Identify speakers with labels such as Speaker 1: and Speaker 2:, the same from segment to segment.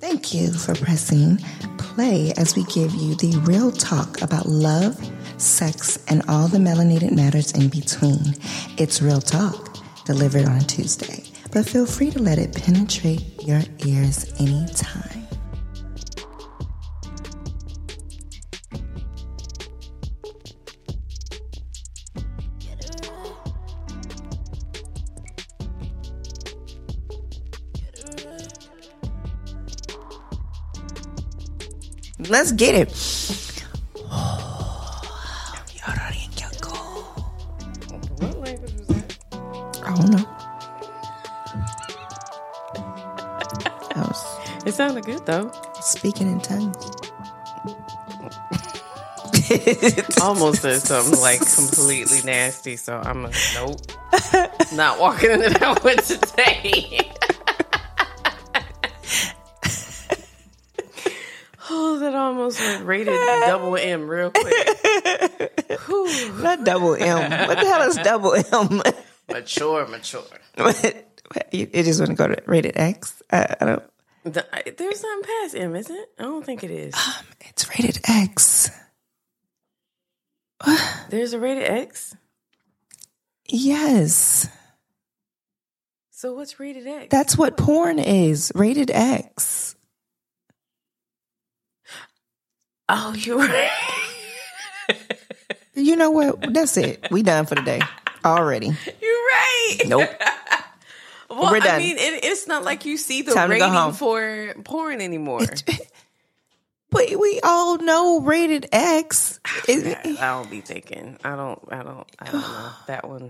Speaker 1: Thank you for pressing play as we give you the real talk about love, sex, and all the melanated matters in between. It's real talk, delivered on Tuesday, but feel free to let it penetrate your ears anytime. Let's get it.
Speaker 2: What language was that?
Speaker 1: I don't know. I was
Speaker 2: It sounded good though.
Speaker 1: speaking in tongues.
Speaker 2: Almost said something like completely nasty, so I'm nope. Not walking into that one today. Oh, that almost went rated double M real quick. Whew.
Speaker 1: Not double M. What the hell is double M?
Speaker 2: Mature.
Speaker 1: It just want to go to rated X? I don't.
Speaker 2: There's something past M, isn't it? I don't think it is.
Speaker 1: It's rated X.
Speaker 2: There's a rated X?
Speaker 1: Yes.
Speaker 2: So what's rated X?
Speaker 1: That's what porn is. Rated X.
Speaker 2: Oh, you're right.
Speaker 1: You know what? That's it. We done for the day already.
Speaker 2: You're right.
Speaker 1: Nope.
Speaker 2: Well,
Speaker 1: We're done.
Speaker 2: I mean, it's not like you see the
Speaker 1: Time to go
Speaker 2: rating
Speaker 1: home.
Speaker 2: for porn anymore.
Speaker 1: But we all know rated X.
Speaker 2: I don't be thinking. I don't know. That one.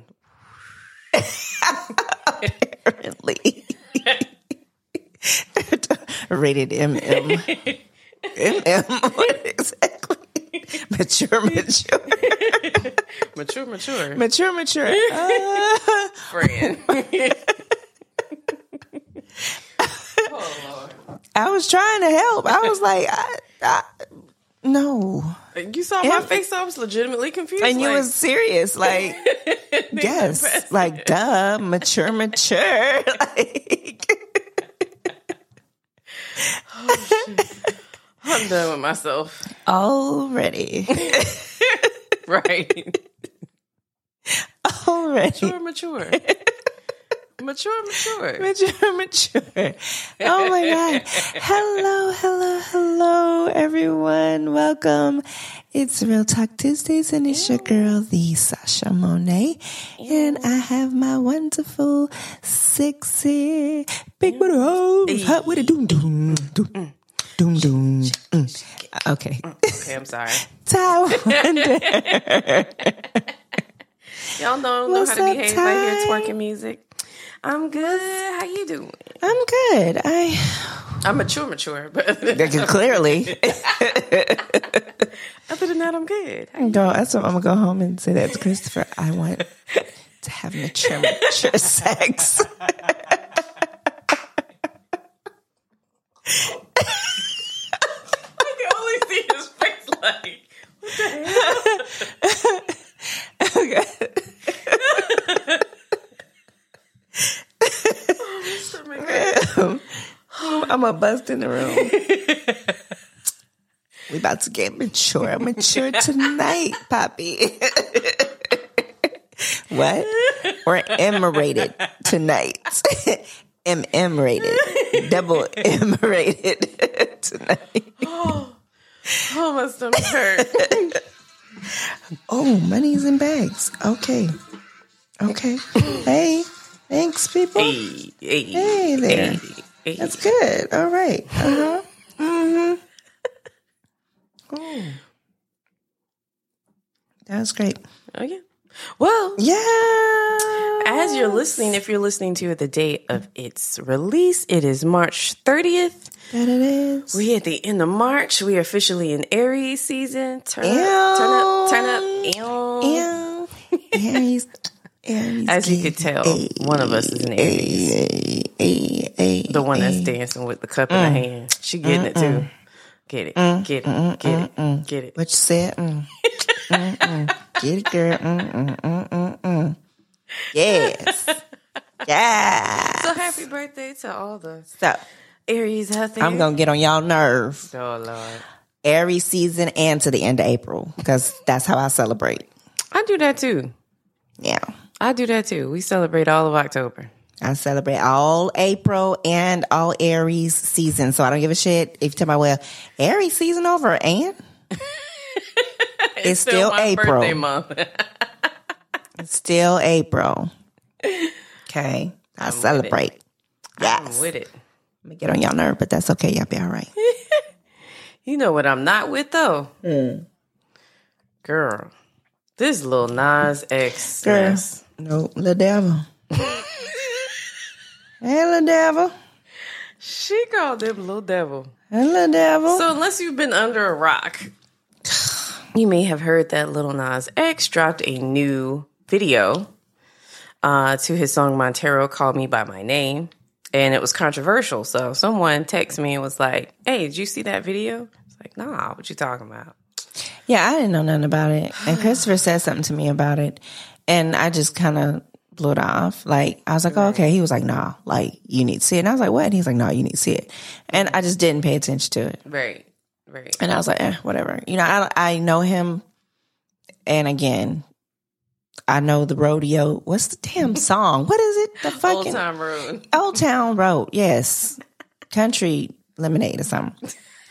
Speaker 1: Apparently. Rated MM. What exactly? Mature. Mature.
Speaker 2: Friend. Oh, Lord.
Speaker 1: I was trying to help. I was like, no.
Speaker 2: You saw my face, so I was legitimately confused.
Speaker 1: And you was serious. Like, yes. Like, duh. Mature. Like.
Speaker 2: Oh, shit. I'm done with myself.
Speaker 1: Already.
Speaker 2: Right.
Speaker 1: Already.
Speaker 2: Mature.
Speaker 1: Oh my God. Hello, everyone. Welcome. It's Real Talk Tuesdays, and it's your girl, the Sasha Monet. And I have my wonderful, sexy, big booty hoes. Hot with a doom. Okay.
Speaker 2: Okay, I'm sorry.
Speaker 1: Ty Wonder.
Speaker 2: Y'all don't know how to behave right here twerking music. I'm good. How you doing?
Speaker 1: I'm good.
Speaker 2: I'm mature, but
Speaker 1: Clearly.
Speaker 2: other than that, I'm good.
Speaker 1: Girl, that's what I'm gonna go home and say that to Christopher. I want to have mature sex.
Speaker 2: I can only see his face like, what the hell?
Speaker 1: Okay. I'm a bust in the room. We about to get mature. Mature tonight, Poppy. What? We're M-rated tonight. MM rated. Double M rated tonight.
Speaker 2: Oh, my stomach hurt.
Speaker 1: Oh, money's in bags. Okay. Hey, thanks, people. Hey there.
Speaker 2: Hey.
Speaker 1: That's good. All right. Uh-huh. Mm-hmm. Cool. That was great.
Speaker 2: Oh, yeah. Well,
Speaker 1: yeah.
Speaker 2: as you're listening, if you're listening to the date of its release, it is March 30th.
Speaker 1: That it is.
Speaker 2: We at the end of March. We are officially in Aries season. Turn up.
Speaker 1: Ew. Aries.
Speaker 2: As you could tell, one of us is an Aries. The one that's dancing with the cup in her hand. She getting it too. Get it. Get it.
Speaker 1: What you said? Get it, girl. Yes. Yeah.
Speaker 2: So happy birthday to all the
Speaker 1: So,
Speaker 2: Aries out there.
Speaker 1: I'm gonna get on y'all nerve.
Speaker 2: Oh Lord.
Speaker 1: Aries season and to the end of April because that's how I celebrate.
Speaker 2: I do that too.
Speaker 1: Yeah,
Speaker 2: I do that too. We celebrate all of October.
Speaker 1: I celebrate all April and all Aries season, so I don't give a shit if you tell me, well, Aries season over and it's still
Speaker 2: my
Speaker 1: April.
Speaker 2: Birthday month.
Speaker 1: It's still April. Okay, I celebrate. Yes,
Speaker 2: I'm with it.
Speaker 1: I'm gonna get on y'all nerve, but that's okay. Y'all be all right.
Speaker 2: You know what I'm not with though, girl. This Lil Nas X.
Speaker 1: Girl, no, Lil Devil. Hey, Lil Devil.
Speaker 2: She called him Lil Devil.
Speaker 1: Hey, Lil Devil.
Speaker 2: So unless you've been under a rock, you may have heard that Lil Nas X dropped a new video to his song Montero, Call Me By My Name. And it was controversial. So someone texted me and was like, hey, did you see that video? It's like, nah, what you talking about?
Speaker 1: Yeah, I didn't know nothing about it. And Christopher said something to me about it. And I just kind of blew it off. Like, I was like, oh, okay. He was like, nah, like, you need to see it. And I was like, what? And he's like, no, you need to see it. And I just didn't pay attention to it.
Speaker 2: Right.
Speaker 1: And I was like, whatever. You know, I know him. And again, I know the rodeo. What's the damn song? What is it? The fucking
Speaker 2: Old Town Road.
Speaker 1: Old Town Road. Yes. Country Lemonade or something.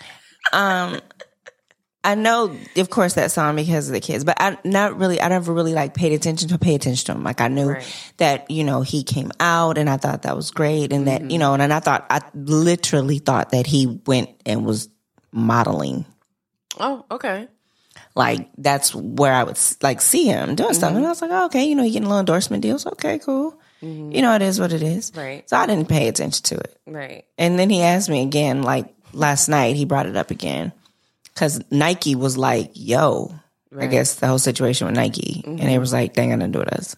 Speaker 1: I know, of course, that song because of the kids, but I never really like paid attention to him. Like I knew that, you know, he came out and I thought that was great. And that, you know, and I literally thought that he went and was modeling.
Speaker 2: Oh, okay.
Speaker 1: Like that's where I would like see him doing stuff. And I was like, oh, okay, you know, he getting little endorsement deals. Okay, cool. You know, it is what it is.
Speaker 2: Right.
Speaker 1: So I didn't pay attention to it.
Speaker 2: Right.
Speaker 1: And then he asked me again, like last night, he brought it up again. Because Nike was like, yo, I guess the whole situation with Nike. And they was like, they ain't got nothing to do with us.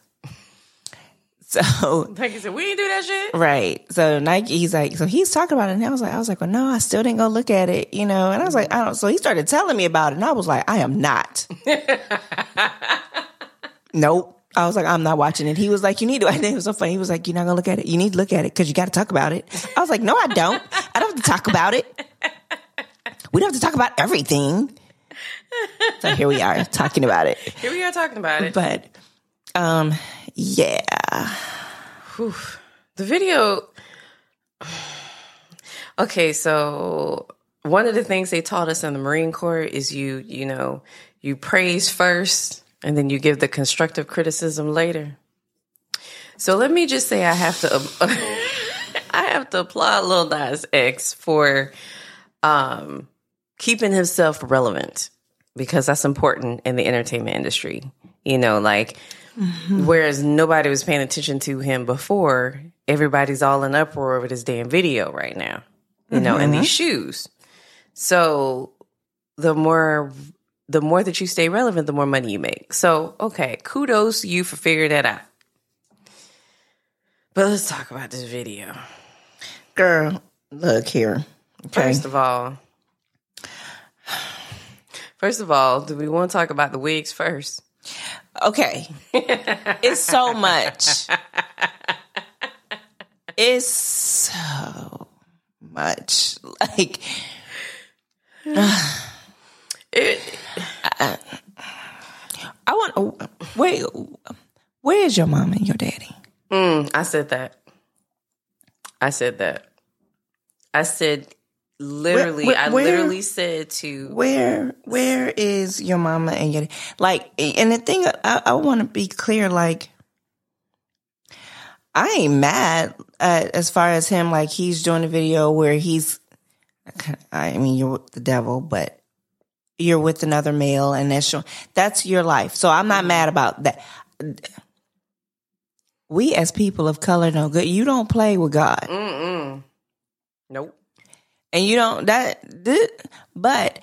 Speaker 1: So
Speaker 2: Nike said, we didn't do that shit.
Speaker 1: Right. So Nike, he's like, so he's talking about it. And I was like, well, no, I still didn't go look at it, you know. And I was like, I don't. So he started telling me about it. And I was like, I am not. Nope. I was like, I'm not watching it. He was like, you need to. And it was so funny. He was like, you're not going to look at it. You need to look at it because you got to talk about it. I was like, no, I don't. I don't have to talk about it. We don't have to talk about everything. So here we are talking about it.
Speaker 2: Here we are talking about it.
Speaker 1: But, yeah.
Speaker 2: Whew. The video. Okay, so one of the things they taught us in the Marine Corps is you praise first and then you give the constructive criticism later. So let me just say I have to applaud Lil Nas X for keeping himself relevant because that's important in the entertainment industry. You know, like, whereas nobody was paying attention to him before, everybody's all in uproar over this damn video right now, you know, and these shoes. So the more that you stay relevant, the more money you make. So, okay, kudos to you for figuring that out. But let's talk about this video.
Speaker 1: Girl, look here. Okay.
Speaker 2: First of all, do we want to talk about the wigs first?
Speaker 1: Okay. It's so much. It's so much. Like, I want to wait. Where is your mom and your daddy?
Speaker 2: I said that. I said literally. I literally said to
Speaker 1: where is your mama and your like? And the thing I want to be clear. Like, I ain't mad as far as him. Like, he's doing a video where he's. I mean, you're with the devil, but you're with another male, and that's your life. So I'm not mad about that. We as people of color know good. You don't play with God.
Speaker 2: Nope.
Speaker 1: And you don't but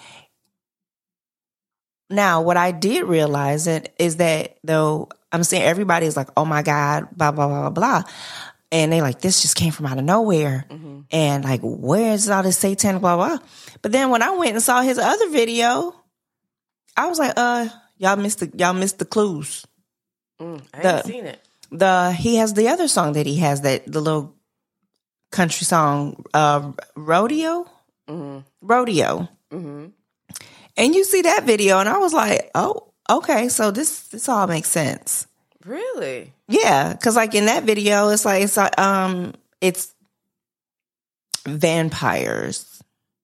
Speaker 1: now what I did realize is that though I'm saying everybody's like, oh my God, blah, blah, blah, blah. And they like, this just came from out of nowhere. And like, where's all this satanic blah, blah. But then when I went and saw his other video, I was like, y'all missed the clues.
Speaker 2: I haven't seen it.
Speaker 1: He has the other song that he has that the little country song, Rodeo. Rodeo. And you see that video, and I was like, oh, okay, so this all makes sense.
Speaker 2: Really?
Speaker 1: Yeah, because like in that video, it's it's vampires,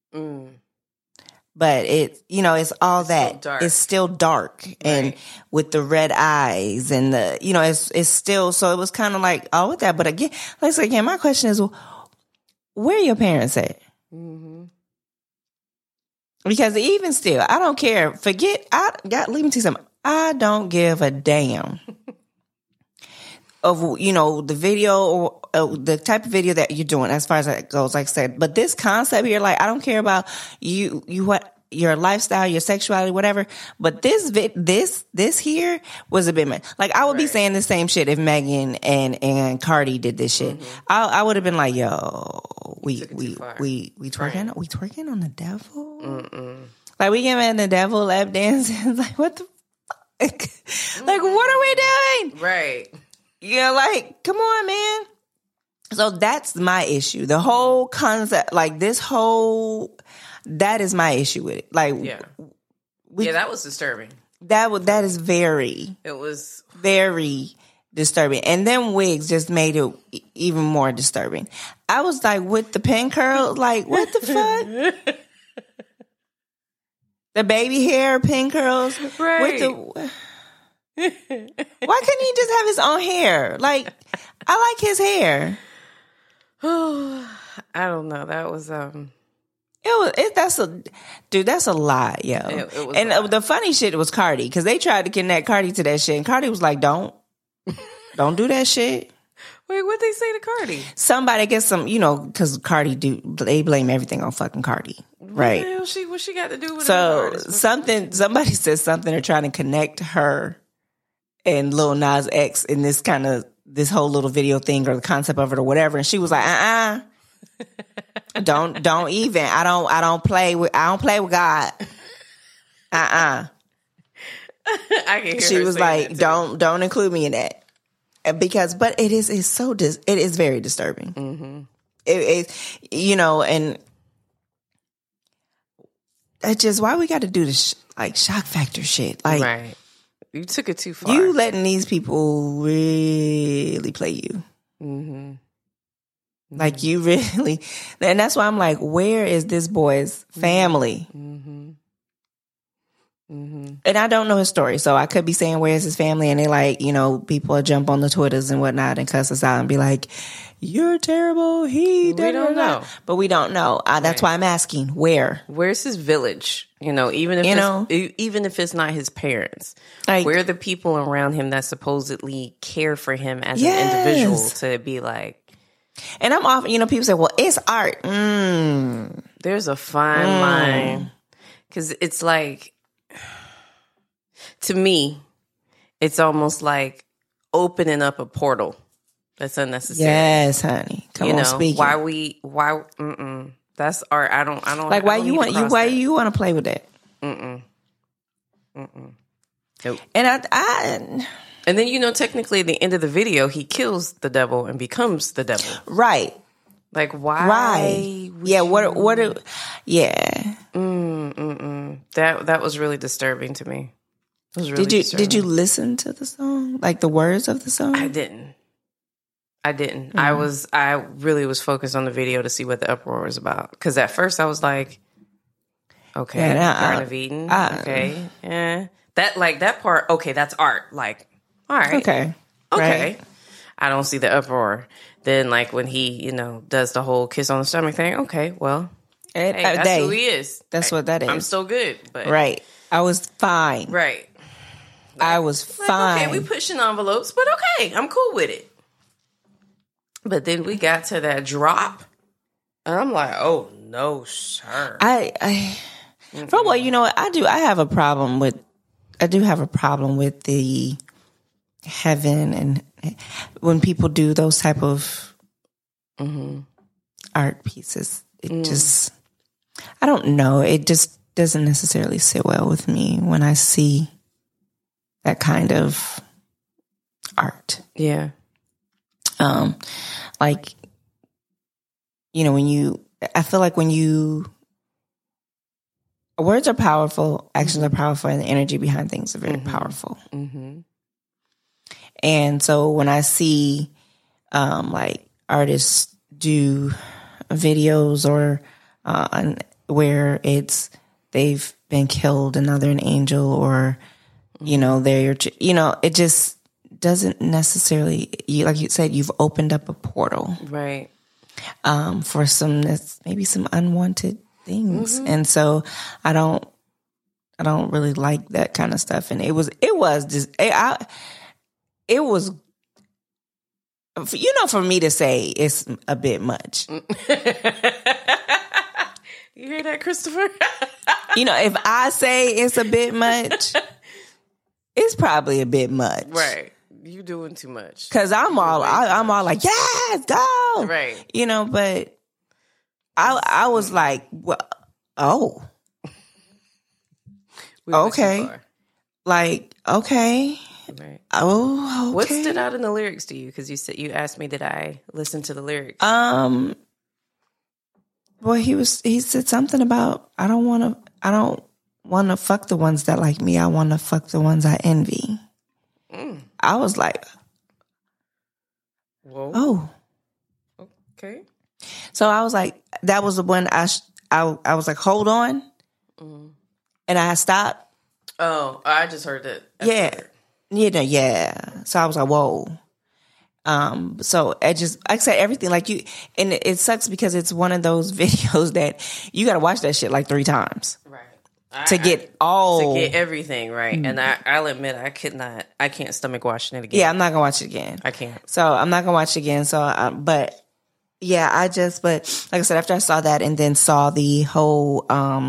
Speaker 1: but it's all that. It's still dark, and with the red eyes, and the it's still. So it was kind of like all with that. But again, my question is, where are your parents at? Because even still, I don't care. Let me tell you something. I don't give a damn of, the video or the type of video that you're doing as far as that goes, like I said. But this concept here, like, I don't care about what your lifestyle, your sexuality, whatever. But this here was a bit much. Like, I would be saying the same shit if Megan and Cardi did this shit. I would have been like, yo, we twerking on the devil. Like, we giving the devil lap dances. Like, what the fuck? Like, what are we doing?
Speaker 2: Right.
Speaker 1: Yeah, like, come on, man. So that's my issue. The whole concept, like that is my issue with it. Like,
Speaker 2: that was disturbing.
Speaker 1: That is very.
Speaker 2: It was
Speaker 1: very disturbing. And then wigs just made it even more disturbing. I was like, with the pin curls, like, what the fuck? The baby hair, pin curls.
Speaker 2: Right.
Speaker 1: Why couldn't he just have his own hair? Like, I like his hair.
Speaker 2: I don't know. That was
Speaker 1: that's a lot, yo.
Speaker 2: It was
Speaker 1: and the funny shit was Cardi, because they tried to connect Cardi to that shit, and Cardi was like, don't do that shit.
Speaker 2: Wait, what'd they say to Cardi?
Speaker 1: Somebody gets some, because Cardi they blame everything on fucking Cardi, right?
Speaker 2: What the hell what she got to do with it?
Speaker 1: So somebody says something, they're trying to connect her and Lil Nas X in this whole little video thing, or the concept of it or whatever, and she was like, don't even. I don't play with God.
Speaker 2: I can hear
Speaker 1: she
Speaker 2: her
Speaker 1: was like, don't include me in that, but it is very disturbing. It and it's just, why we got to do this like shock factor shit, like,
Speaker 2: right. You took it too far.
Speaker 1: You letting these people really play you. Like, you really, and that's why I'm like, where is this boy's family? And I don't know his story, so I could be saying, where's his family? And they like, people will jump on the Twitters and whatnot and cuss us out and be like, you're terrible. We
Speaker 2: don't know.
Speaker 1: But we don't know. That's why I'm asking, where's
Speaker 2: his village? Even if it's not his parents, like, where are the people around him that supposedly care for him as an individual to be like.
Speaker 1: And I'm often, people say, well, it's art.
Speaker 2: There's a fine line, because it's like, to me, it's almost like opening up a portal that's unnecessary.
Speaker 1: Yes, honey. Come on, speak.
Speaker 2: Why? That's art. I don't
Speaker 1: like. Why you want to play with that?
Speaker 2: Nope.
Speaker 1: And I
Speaker 2: and then, technically at the end of the video, he kills the devil and becomes the devil.
Speaker 1: Right.
Speaker 2: Like, why?
Speaker 1: Right. Yeah. Yeah.
Speaker 2: That was really disturbing to me. It was really disturbing.
Speaker 1: Did you listen to the song? Like, the words of the song?
Speaker 2: I didn't. I really was focused on the video to see what the uproar was about. Because at first I was like, okay, Garden of Eden. Okay. Yeah. That part, okay, that's art. Like, all right.
Speaker 1: Okay.
Speaker 2: Right. I don't see the uproar. Then, like, when he, does the whole kiss on the stomach thing, okay, well, that's who he is.
Speaker 1: That's what that is.
Speaker 2: I'm still good. But
Speaker 1: right. I was fine.
Speaker 2: Right.
Speaker 1: I was fine.
Speaker 2: Okay, we pushing envelopes, but okay, I'm cool with it. But then we got to that drop, and I'm like, oh, no, sir.
Speaker 1: I do have a problem with the heaven, and when people do those type of art pieces, it just, I don't know, it just doesn't necessarily sit well with me when I see that kind of art.
Speaker 2: Yeah.
Speaker 1: Like, you know, I feel like words are powerful, actions are powerful, and the energy behind things are very powerful. Mm-hmm. And so when I see like artists do videos or where they've been killed and now they're an angel, or you know, it just doesn't necessarily, like you said, you've opened up a portal,
Speaker 2: right,
Speaker 1: for maybe some unwanted things. And so I don't really like that kind of stuff. And it was for me to say it's a bit much.
Speaker 2: You hear that, Christopher?
Speaker 1: If I say it's a bit much, it's probably a bit much.
Speaker 2: Right. You doing too much.
Speaker 1: Cause I'm all like, yes, go.
Speaker 2: Right.
Speaker 1: But I was like, well, oh, okay. Like, okay.
Speaker 2: Right.
Speaker 1: Oh, okay.
Speaker 2: What stood out in the lyrics to you? Because you asked me, did I listen to the lyrics?
Speaker 1: Well, he said something about, I don't want to fuck the ones that like me. I want to fuck the ones I envy. I was like,
Speaker 2: whoa.
Speaker 1: Oh,
Speaker 2: okay.
Speaker 1: So I was like, that was the one I was like, hold on. And I stopped.
Speaker 2: Oh, I just heard that.
Speaker 1: Yeah. So I was like, whoa. So I just, like I said, everything like you, and it sucks because it's one of those videos that you got to watch that shit like 3 times.
Speaker 2: Right.
Speaker 1: To get
Speaker 2: everything right. And I'll admit, I can't stomach watching it again.
Speaker 1: Yeah, I'm not going to watch it again.
Speaker 2: I can't.
Speaker 1: So I'm not going to watch it again. So, but yeah, but like I said, after I saw that and then saw the whole,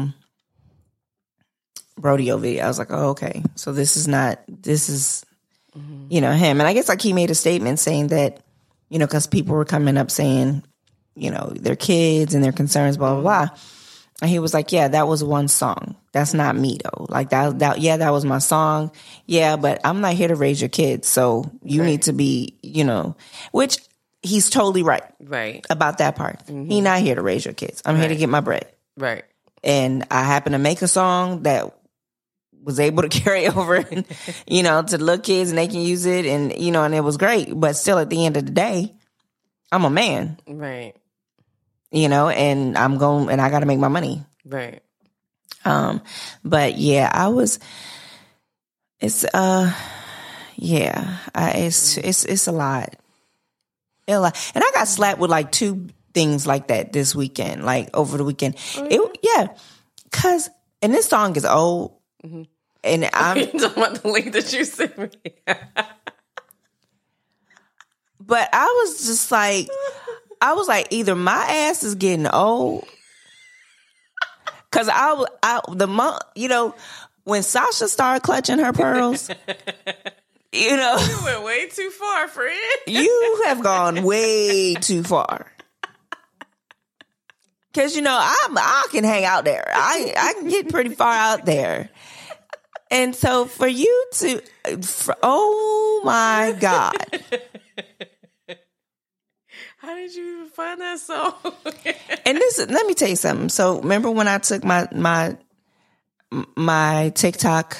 Speaker 1: rodeo video, I was like, oh, okay. So this is him. And I guess like he made a statement saying that, cause people were coming up saying, their kids and their concerns, blah, blah, blah. And he was like, yeah, that was one song. That's not me though. Like that was my song. Yeah, but I'm not here to raise your kids. So you need to be, which he's totally right.
Speaker 2: Right.
Speaker 1: About that part. He's not here to raise your kids. I'm here to get my bread.
Speaker 2: Right.
Speaker 1: And I happen to make a song that was able to carry over, to little kids, and they can use it, and and it was great. But still, at the end of the day, I'm a man,
Speaker 2: right?
Speaker 1: And I got to make my money,
Speaker 2: right?
Speaker 1: But yeah, it's a lot, and I got slapped with like 2 things like that this weekend, like over the weekend.
Speaker 2: Oh, yeah?
Speaker 1: Cause and this song is old. And I'm
Speaker 2: talking about the link that you sent me.
Speaker 1: But I was just like, either my ass is getting old, cause when Sasha started clutching her pearls,
Speaker 2: you went way too far, friend.
Speaker 1: You have gone way too far. Cause I can hang out there. I can get pretty far out there. And so for you to, oh my God.
Speaker 2: How did you even find that song?
Speaker 1: And let me tell you something. So remember when I took my TikTok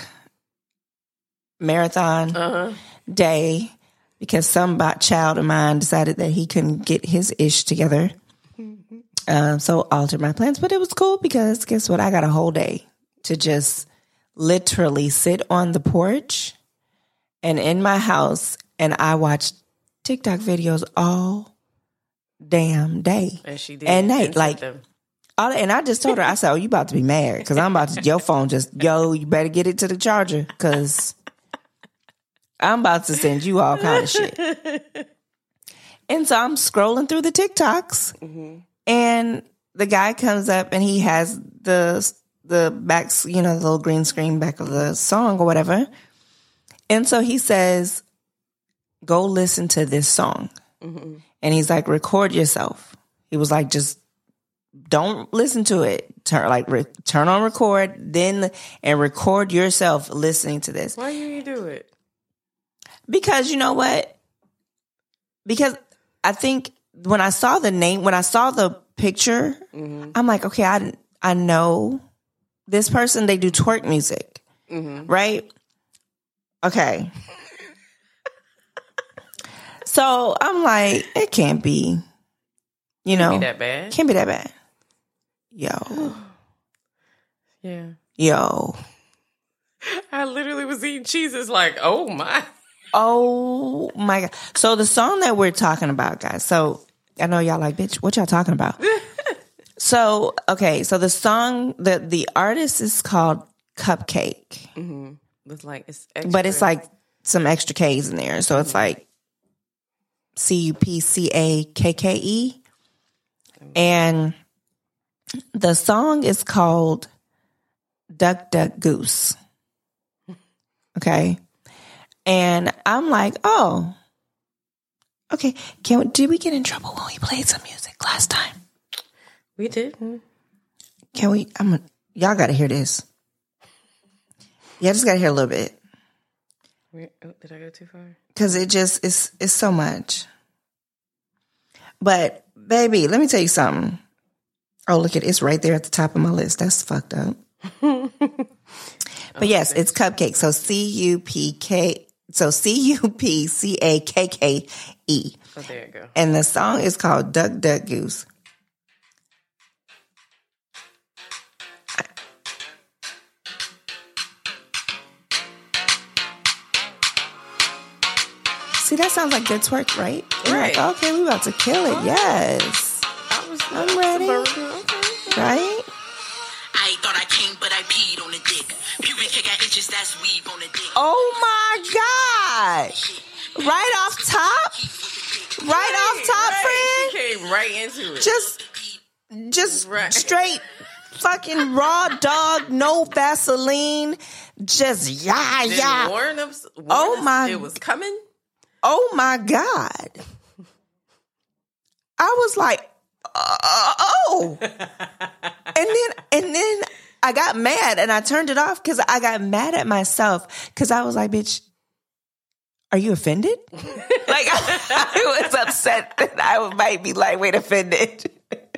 Speaker 1: marathon day because some child of mine decided that he couldn't get his ish together. So altered my plans, but it was cool because guess what? I got a whole day to just literally sit on the porch and in my house, and I watched TikTok videos all damn day
Speaker 2: and she did
Speaker 1: and night. And I just told her, I said, "Oh, you about to be mad because I'm about to your phone you better get it to the charger because I'm about to send you all kind of shit." And so I'm scrolling through the TikToks. And the guy comes up and he has the backs, the little green screen back of the song or whatever. And so he says, go listen to this song. And he's like, record yourself. He was like, just don't listen to it. Turn on record, and record yourself listening to this.
Speaker 2: Why do you do it?
Speaker 1: Because you know what? Because I think when I saw the picture, I'm like, okay, I know this person, they do twerk music, right? Okay. So I'm like, it can't be, you know.
Speaker 2: Can't be that bad.
Speaker 1: Can't be that bad. Yo.
Speaker 2: Yeah.
Speaker 1: Yo.
Speaker 2: I literally was eating cheeses like, oh my.
Speaker 1: Oh my God. So the song that we're talking about, guys. So I know y'all like, bitch, what y'all talking about? So, okay. So the song, the artist is called Cupcake.
Speaker 2: Mm-hmm. It's like, it's extra.
Speaker 1: But it's like some extra K's in there. So it's like Cupcake. And the song is called Duck, Duck, Goose. Okay. And I'm like, oh, okay. Did we get in trouble when we played some music last time?
Speaker 2: We did.
Speaker 1: Can we? Y'all got to hear this. Yeah, just got to hear a little bit.
Speaker 2: Did I go too far?
Speaker 1: Because it's so much. But baby, let me tell you something. Oh, look at it. It's right there at the top of my list. That's fucked up. But yes, it's Cupcake. So Cupcake. So Cupcake.
Speaker 2: Oh, there you go.
Speaker 1: And the song is called Duck, Duck, Goose. See, that sounds like good twerk, right?
Speaker 2: Right.
Speaker 1: Like, okay, we about to kill it. Yes. I'm ready. Right?
Speaker 3: I thought I came, but I peed on the dick. Pubic hair got itches, that's weave on the dick.
Speaker 1: Oh my God. Right off top? Right off top, friend?
Speaker 2: She came right into it.
Speaker 1: Just
Speaker 2: Right.
Speaker 1: straight fucking raw dog, no Vaseline. Just yeah.
Speaker 2: Warn us,
Speaker 1: Oh my.
Speaker 2: It was coming.
Speaker 1: Oh my God. I was like, oh. And then I got mad and I turned it off because I got mad at myself because I was like, bitch, are you offended? Like, I was upset that I might be lightweight offended.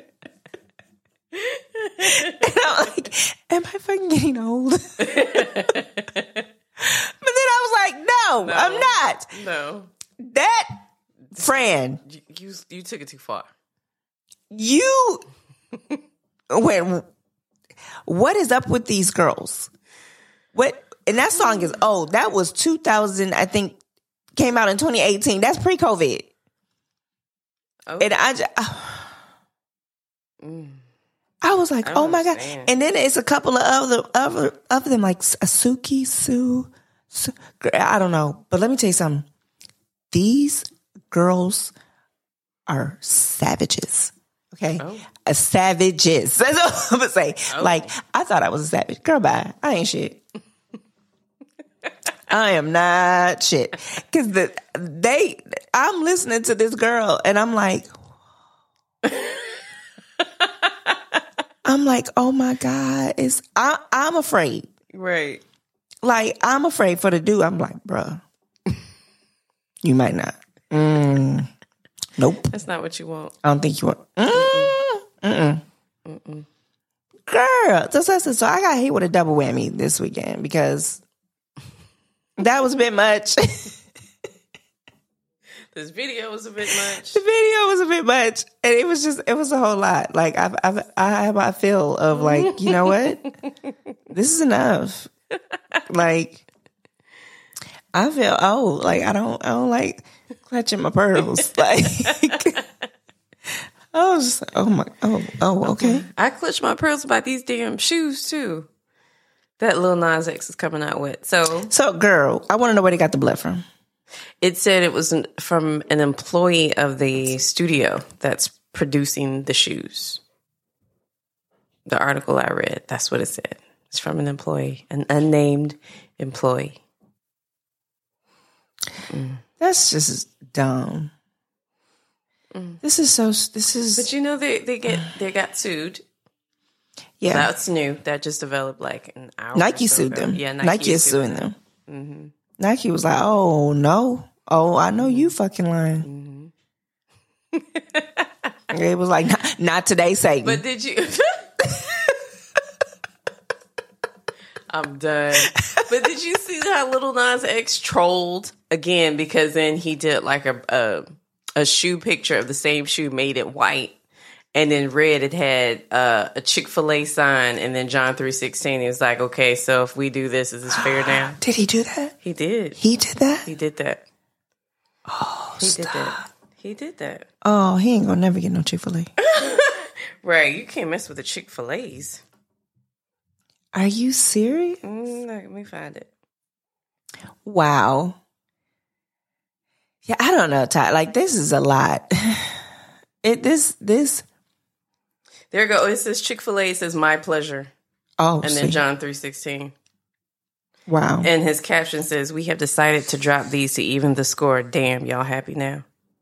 Speaker 1: And I'm like, am I fucking getting old? But then I was like, no, I'm not.
Speaker 2: No.
Speaker 1: That, Fran,
Speaker 2: You took it too far.
Speaker 1: you went, what is up with these girls? What? And that song is old. That was 2000, I think, came out in 2018. That's pre-COVID.
Speaker 2: Oh.
Speaker 1: And I was like, oh my God.
Speaker 2: understand.
Speaker 1: And then it's a couple of other them, like Asuki, Sue. I don't know. But let me tell you something. These girls are savages. Okay?
Speaker 2: Oh.
Speaker 1: Savages. That's what I'm going to say.
Speaker 2: Oh.
Speaker 1: Like, I thought I was a savage. Girl, bye. I ain't shit. I am not shit. Because I'm listening to this girl and I'm like, oh my God. I'm afraid.
Speaker 2: Right.
Speaker 1: Like, I'm afraid for the dude. I'm like, bruh, you might not. Nope.
Speaker 2: That's not what you want.
Speaker 1: I don't think you want. Girl, so I got hit with a double whammy this weekend because that was a bit much.
Speaker 2: This video was a bit much.
Speaker 1: The video was a bit much, and it was a whole lot. Like I have my feel of like, you know what, this is enough. Like I feel old. Like I don't like clutching my pearls. Like I was just like, okay.
Speaker 2: I clutch my pearls about these damn shoes too. That Lil Nas X is coming out with. So
Speaker 1: girl, I want to know where they got the blood from.
Speaker 2: It said it was from an employee of the studio that's producing the shoes. The article I read, that's what it said. It's from an employee, an unnamed employee.
Speaker 1: That's just dumb. This is.
Speaker 2: But you know they got sued.
Speaker 1: Yeah,
Speaker 2: that's new. That just developed like an hour.
Speaker 1: Nike
Speaker 2: or so
Speaker 1: sued
Speaker 2: ago.
Speaker 1: them.
Speaker 2: Yeah,
Speaker 1: Nike is suing them. Mm-hmm. Nike was like, "Oh no, I know you fucking lying." It was like, not today, Satan.
Speaker 2: But did you? I'm done. But did you see how Lil Nas X trolled again? Because then he did like a shoe picture of the same shoe, made it white, and then red. It had a Chick-fil-A sign, and then John 3:16. He was like, "Okay, so if we do this, is this fair now?"
Speaker 1: Did he do that?
Speaker 2: He did.
Speaker 1: He did that?
Speaker 2: He did that.
Speaker 1: Oh,
Speaker 2: He
Speaker 1: stop.
Speaker 2: did that. He did that.
Speaker 1: Oh, he ain't gonna never get no Chick-fil-A.
Speaker 2: Right. You can't mess with the Chick-fil-A's.
Speaker 1: Are you serious?
Speaker 2: Let me find it.
Speaker 1: Wow. Yeah, I don't know, Ty. Like, this is a lot. This.
Speaker 2: There you go. It says Chick-fil-A. It says my pleasure.
Speaker 1: Oh,
Speaker 2: And then John 3:16.
Speaker 1: Wow.
Speaker 2: And his caption says, "We have decided to drop these to even the score. Damn, y'all happy now?"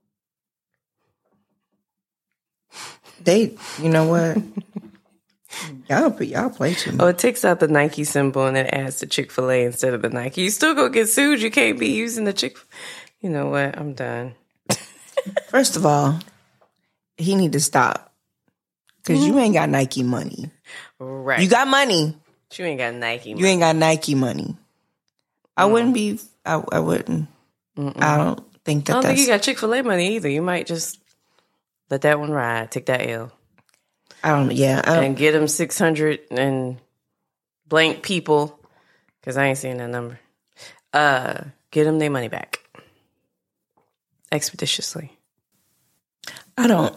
Speaker 1: You know what? Y'all play too much.
Speaker 2: Oh, it takes out the Nike symbol and it adds the Chick-fil-A instead of the Nike. You still gonna get sued. You can't be using the Chick. You know what? I'm done.
Speaker 1: First of all, he need to stop. Because you ain't got Nike money.
Speaker 2: Right.
Speaker 1: You got money.
Speaker 2: But you ain't got Nike.
Speaker 1: You ain't got Nike money. I wouldn't be. I wouldn't. I don't think that.
Speaker 2: I don't think
Speaker 1: that's,
Speaker 2: you got Chick-fil-A money either. You might just let that one ride. Take that L.
Speaker 1: I don't. Yeah.
Speaker 2: And get them 600 and blank people, because I ain't seeing that number. Get them their money back expeditiously.
Speaker 1: I don't.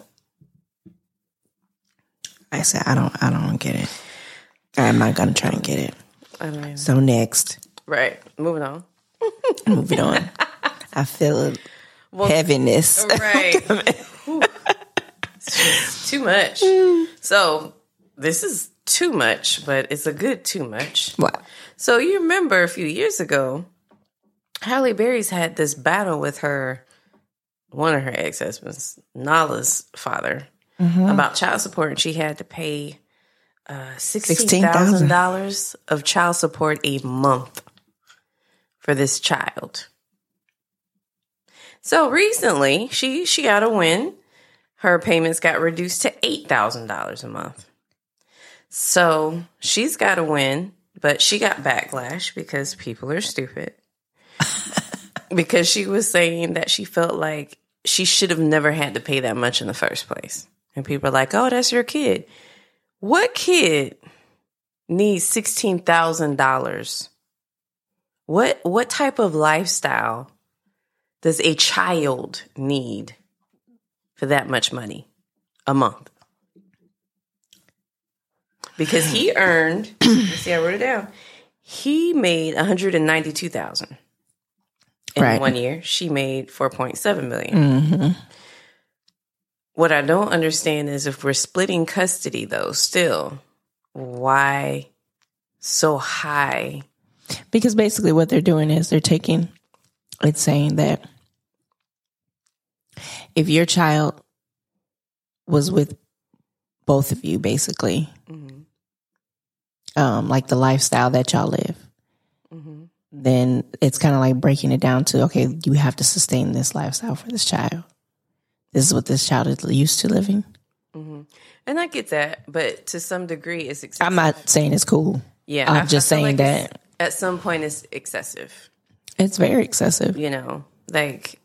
Speaker 1: I said I don't get it. I'm not gonna try and get it.
Speaker 2: I don't know.
Speaker 1: So next,
Speaker 2: Right. Moving on.
Speaker 1: moving on. I feel heaviness.
Speaker 2: Right. It's just too much. So this is too much, but it's a good too much.
Speaker 1: What?
Speaker 2: So you remember a few years ago, Halle Berry's had this battle with one of her ex-husbands, Nala's father, about child support, and she had to pay $16,000 of child support a month for this child. So recently, she got a win. Her payments got reduced to $8,000 a month. So she's got a win, but she got backlash because people are stupid. Because she was saying that she felt like she should have never had to pay that much in the first place. And people are like, "Oh, that's your kid." What kid needs $16,000? What type of lifestyle does a child need for that much money a month? Because he earned, let's see, I wrote it down. He made $192,000 in 1 year. She made $4.7 million. What I don't understand is if we're splitting custody, though, still, why so high?
Speaker 1: Because basically what they're doing is it's saying that if your child was with both of you, basically, like the lifestyle that y'all live, then it's kind of like breaking it down to, okay, you have to sustain this lifestyle for this child. This is what this child is used to living.
Speaker 2: And I get that, but to some degree, it's excessive.
Speaker 1: I'm not saying it's cool.
Speaker 2: Yeah,
Speaker 1: I'm just
Speaker 2: feel
Speaker 1: saying
Speaker 2: like
Speaker 1: that
Speaker 2: at some point it's excessive.
Speaker 1: it's very excessive.
Speaker 2: You know, like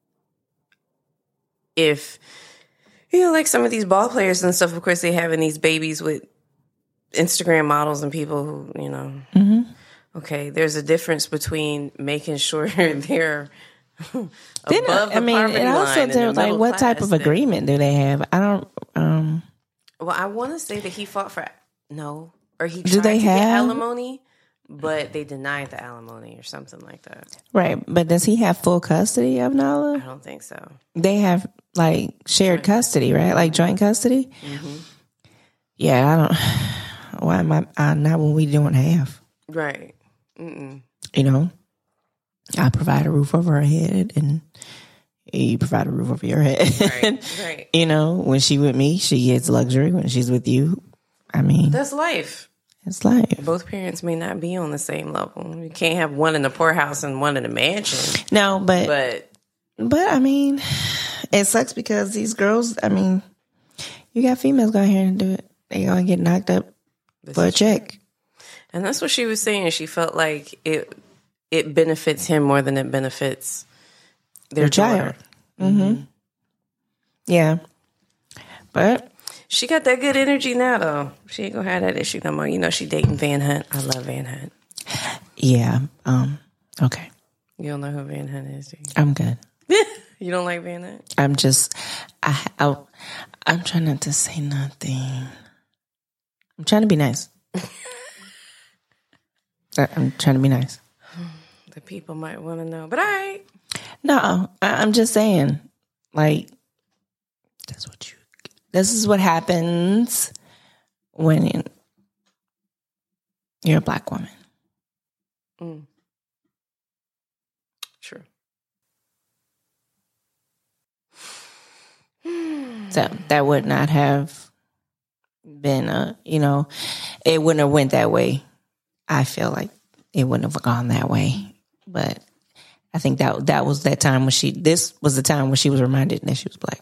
Speaker 2: if like some of these ball players and stuff, of course, they having these babies with Instagram models and people who, okay, there's a difference between making sure they're above the poverty
Speaker 1: and also
Speaker 2: line and the
Speaker 1: like, what type of agreement do they have? I don't.
Speaker 2: Well, I want to say that he fought for or he tried
Speaker 1: Do they
Speaker 2: to get
Speaker 1: have
Speaker 2: alimony, but they denied the alimony or something like that.
Speaker 1: Right, but does he have full custody of Nala?
Speaker 2: I don't think so.
Speaker 1: They have like shared custody, right? Like joint custody. Yeah, I don't. Why am I not when we don't have?
Speaker 2: Right.
Speaker 1: You know, I provide a roof over her head, and you provide a roof over your head.
Speaker 2: Right.
Speaker 1: You know, when she with me, she gets luxury. When she's with you, I mean,
Speaker 2: That's life.
Speaker 1: it's life.
Speaker 2: Both parents may not be on the same level. You can't have one in the poorhouse and one in the mansion.
Speaker 1: No, but
Speaker 2: But
Speaker 1: I mean, it sucks because these girls, I mean, You got females go out here and do it. They gonna get knocked up for a check.
Speaker 2: And that's what she was saying. She felt like it benefits him more than it benefits their child.
Speaker 1: Mm-hmm. Yeah. But
Speaker 2: she got that good energy now, though. She ain't gonna have that issue no more. You know, she dating Van Hunt. I love Van Hunt.
Speaker 1: Yeah. Okay.
Speaker 2: You don't know who Van Hunt is, do you?
Speaker 1: I'm good.
Speaker 2: You don't like Van Hunt?
Speaker 1: I'm just, I'm trying not to say nothing. I'm trying to be nice. I'm trying to be nice.
Speaker 2: The people might want to know, but all right.
Speaker 1: No, I'm just saying, like, this is what happens when you're a black woman.
Speaker 2: True.
Speaker 1: So that would not have been it wouldn't have went that way. I feel like it wouldn't have gone that way. But I think that was that time when this was the time when she was reminded that she was black.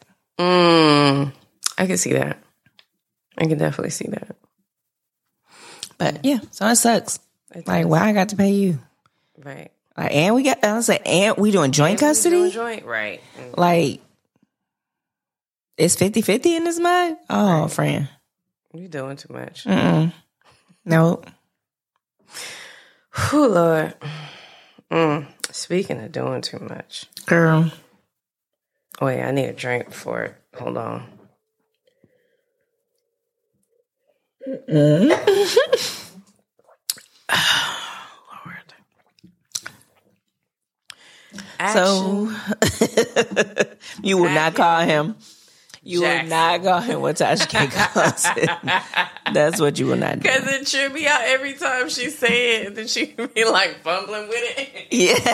Speaker 2: I can see that. I can definitely see that.
Speaker 1: But yeah, so it sucks. Like, why I got to pay you?
Speaker 2: Right.
Speaker 1: Like, and we doing joint custody?
Speaker 2: Right.
Speaker 1: Like, it's 50-50 in this mud? Oh, right. Friend.
Speaker 2: You doing too much.
Speaker 1: Nope.
Speaker 2: Oh, Lord. Speaking of doing too much.
Speaker 1: Girl.
Speaker 2: Wait, I need a drink for it. Hold on. Oh, Lord.
Speaker 1: So, you would not call him. You would not call him what Tasha K calls him. That's what you would not do.
Speaker 2: Because it tripped me out every time she say it. And then she be like fumbling with it.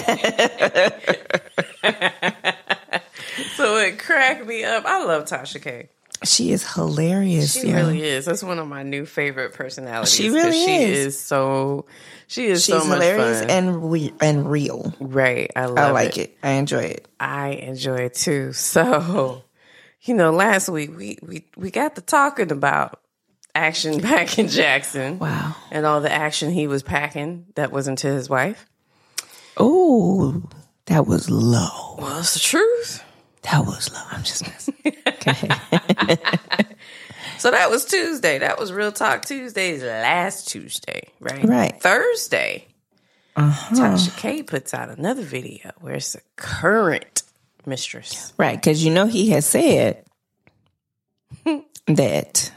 Speaker 1: Yeah.
Speaker 2: So it cracked me up. I love Tasha K.
Speaker 1: She is hilarious.
Speaker 2: She really is. That's one of my new favorite personalities.
Speaker 1: She really is.
Speaker 2: She's so much
Speaker 1: hilarious
Speaker 2: fun.
Speaker 1: and real.
Speaker 2: Right. I like it.
Speaker 1: I enjoy it.
Speaker 2: I enjoy it too. So, last week we got to talking about Action back in Jackson.
Speaker 1: Wow.
Speaker 2: And all the action he was packing that wasn't to his wife.
Speaker 1: Oh, that was low.
Speaker 2: Well, it's the truth.
Speaker 1: That was low. I'm just messing. Okay.
Speaker 2: So that was Tuesday. That was Real Talk Tuesdays last Tuesday, right?
Speaker 1: Right.
Speaker 2: Thursday, Tasha K puts out another video where it's a current mistress.
Speaker 1: Right, because he has said that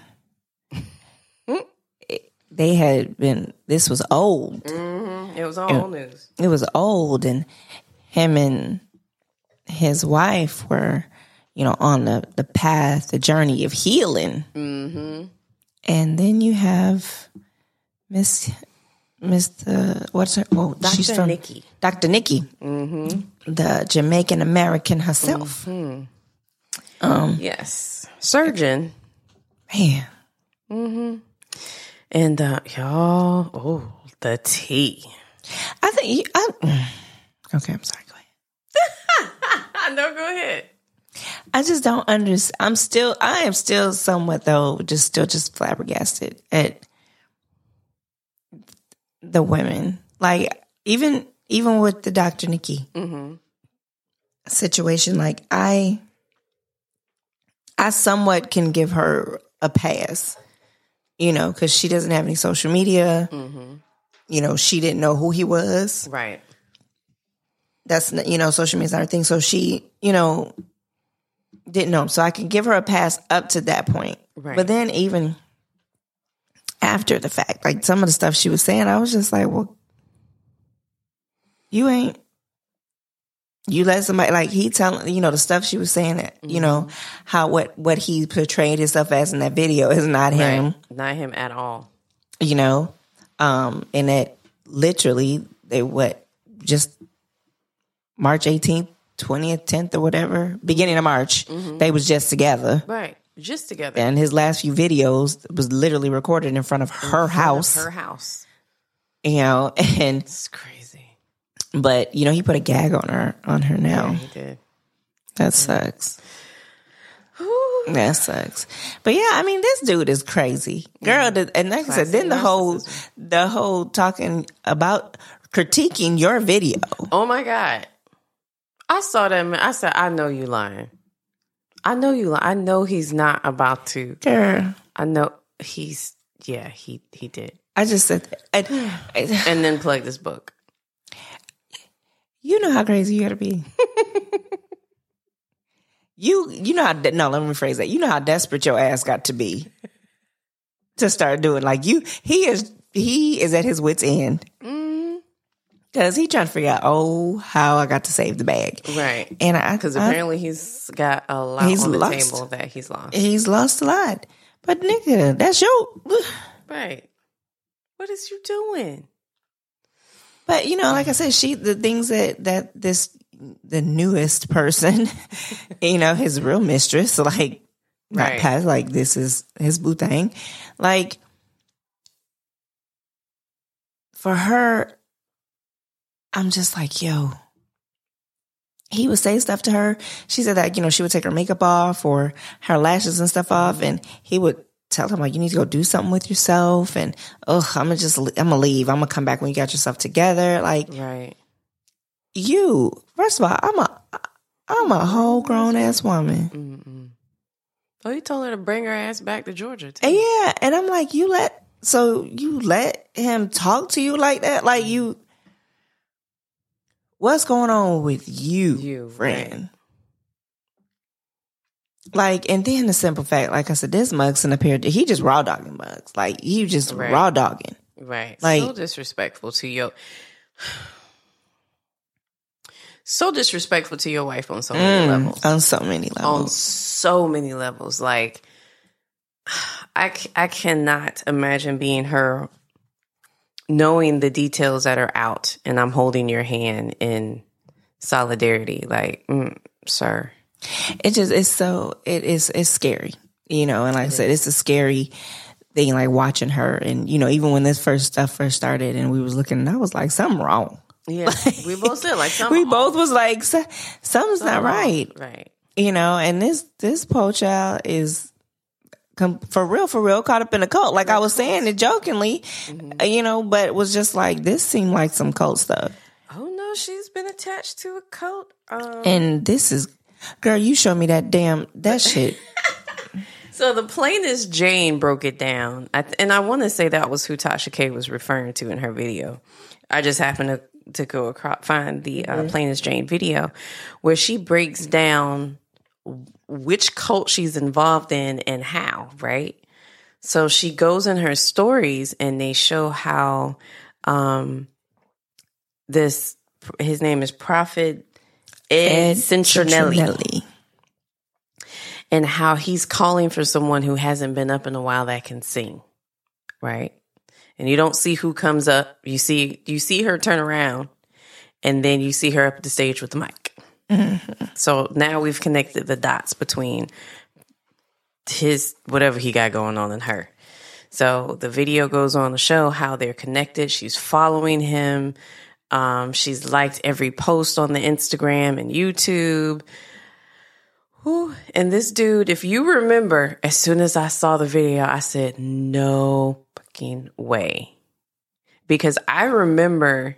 Speaker 1: they had been, this was old.
Speaker 2: Mm-hmm. It was old news.
Speaker 1: It was old, and him and his wife were, on the path, the journey of healing.
Speaker 2: Mm-hmm.
Speaker 1: And then you have what's her? Oh, she's from
Speaker 2: Nikki.
Speaker 1: Dr. Nikki, the Jamaican American herself.
Speaker 2: Yes, surgeon.
Speaker 1: Man.
Speaker 2: Mm-hmm. And y'all, the tea.
Speaker 1: I think okay, I'm sorry. Go ahead.
Speaker 2: No, go ahead.
Speaker 1: I just don't understand. I am still somewhat though, just flabbergasted at the women. Like even with the Dr. Nikki situation, like I somewhat can give her a pass, because she doesn't have any social media. She didn't know who he was.
Speaker 2: Right.
Speaker 1: That's, social media is not her thing. So she, didn't know him. So I can give her a pass up to that point.
Speaker 2: Right.
Speaker 1: But then even after the fact, like some of the stuff she was saying, I was just like, well, you let somebody, like he telling, the stuff she was saying that, how, what he portrayed himself as in that video is not him.
Speaker 2: Right. Not him at all.
Speaker 1: And that literally just March 18th, 20th, 10th or whatever, beginning of March, they was just together.
Speaker 2: Right. Just together.
Speaker 1: And his last few videos was literally recorded in front of her house.
Speaker 2: Her house.
Speaker 1: And
Speaker 2: it's crazy.
Speaker 1: But, he put a gag on her now.
Speaker 2: Yeah, he did.
Speaker 1: That sucks.
Speaker 2: Ooh,
Speaker 1: That sucks. But yeah, I mean, this dude is crazy, girl. And like I said, then the whole talking about critiquing your video.
Speaker 2: Oh my God. I saw that, man. I said, I know you lying. I know you lying. I know he's not about to.
Speaker 1: Girl.
Speaker 2: I know he did.
Speaker 1: I just said,
Speaker 2: and then plug this book.
Speaker 1: You know how crazy you gotta be. You know how, no, let me rephrase that. You know how desperate your ass got to be to start doing like he is at his wit's end. Because he trying to figure out, how I got to save the bag.
Speaker 2: Right.
Speaker 1: And
Speaker 2: because apparently he's got a lot on the table that he's lost.
Speaker 1: He's lost a lot. But nigga, that's your...
Speaker 2: Right. What is you doing?
Speaker 1: But, like I said, the things that the newest person, his real mistress, like, not
Speaker 2: right.
Speaker 1: past, like, this is his boo thing. Like, for her... I'm just like, yo, he would say stuff to her. She said that, she would take her makeup off or her lashes and stuff off. And he would tell him, like, you need to go do something with yourself. And, I'm going to leave. I'm going to come back when you got yourself together. Like,
Speaker 2: right.
Speaker 1: First of all, I'm a whole grown ass woman.
Speaker 2: Mm-mm. Oh, you told her to bring her ass back to Georgia, too.
Speaker 1: Yeah. And I'm like, you let him talk to you like that? Like, what's going on with you friend? Right. Like, and then the simple fact, like I said, this Mugson appeared, he just raw dogging Mugs. Like, you just raw dogging.
Speaker 2: Right.
Speaker 1: Like,
Speaker 2: so disrespectful to your wife on so many levels.
Speaker 1: On so many levels.
Speaker 2: On so many levels. Like, I cannot imagine being her, knowing the details that are out, and I'm holding your hand in solidarity. Like, sir. It's
Speaker 1: scary, and like I said, it's a scary thing, like watching her. And, even when this stuff first started and we was looking, and I was like, something wrong.
Speaker 2: Yeah. Like, we both said, like, something
Speaker 1: we both was like, something's not right.
Speaker 2: Right.
Speaker 1: And this poor child is, for real, caught up in a cult. Like I was saying it jokingly, but it was just like, this seemed like some cult stuff.
Speaker 2: Oh no, she's been attached to a cult.
Speaker 1: And this is, girl, you showed me that shit.
Speaker 2: So the plainest Jane broke it down. And I want to say that was who Tasha K was referring to in her video. I just happened to go find the plainest Jane video where she breaks down which cult she's involved in and how, right? So she goes in her stories and they show how his name is Prophet Ed Cintronelli, and how he's calling for someone who hasn't been up in a while that can sing, right? And you don't see who comes up. You see her turn around, and then you see her up at the stage with the mic. Mm-hmm. So now we've connected the dots between his whatever he got going on and her. So the video goes on to show how they're connected. She's following him. She's liked every post on the Instagram and YouTube. Whew. And this dude, if you remember, as soon as I saw the video, I said, no fucking way. Because I remember,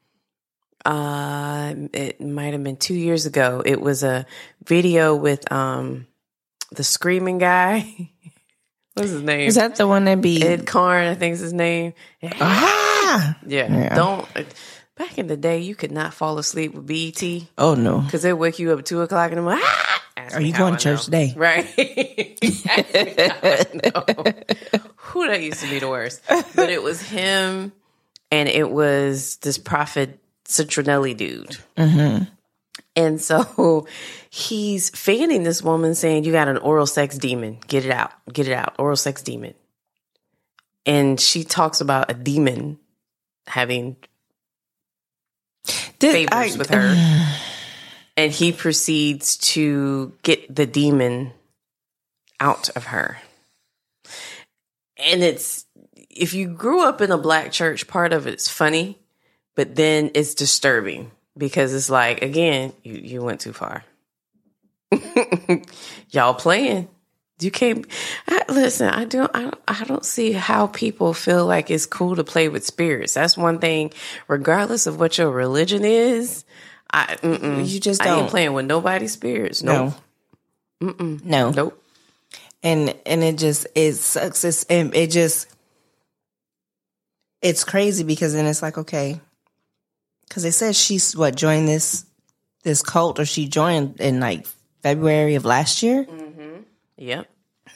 Speaker 2: it might have been 2 years ago. It was a video with the screaming guy. What's his name?
Speaker 1: Is that the one that be
Speaker 2: Ed Karn? I think is his name.
Speaker 1: Ah!
Speaker 2: Yeah. Back in the day, you could not fall asleep with BET.
Speaker 1: Oh no,
Speaker 2: because they wake you up at 2:00 in the morning.
Speaker 1: Are you going to church today?
Speaker 2: Right. Who, that used to be the worst. But it was him, and it was this Prophet Cintronelli dude. Mm-hmm. And so he's fanning this woman saying, you got an oral sex demon. Get it out. Oral sex demon. And she talks about a demon having favors with her. And he proceeds to get the demon out of her. And if you grew up in a black church, part of it's funny, but then it's disturbing. Because it's like, again, you went too far. Y'all playing. You can't listen. I don't see how people feel like it's cool to play with spirits. That's one thing, regardless of what your religion is.
Speaker 1: You just
Speaker 2: I
Speaker 1: don't.
Speaker 2: ain't playing with nobody's spirits. Nope.
Speaker 1: No.
Speaker 2: Nope.
Speaker 1: And it sucks. It's crazy because then it's like, okay, because it says she's joined this cult, or she joined in like February of last year.
Speaker 2: Mm-hmm. Yep.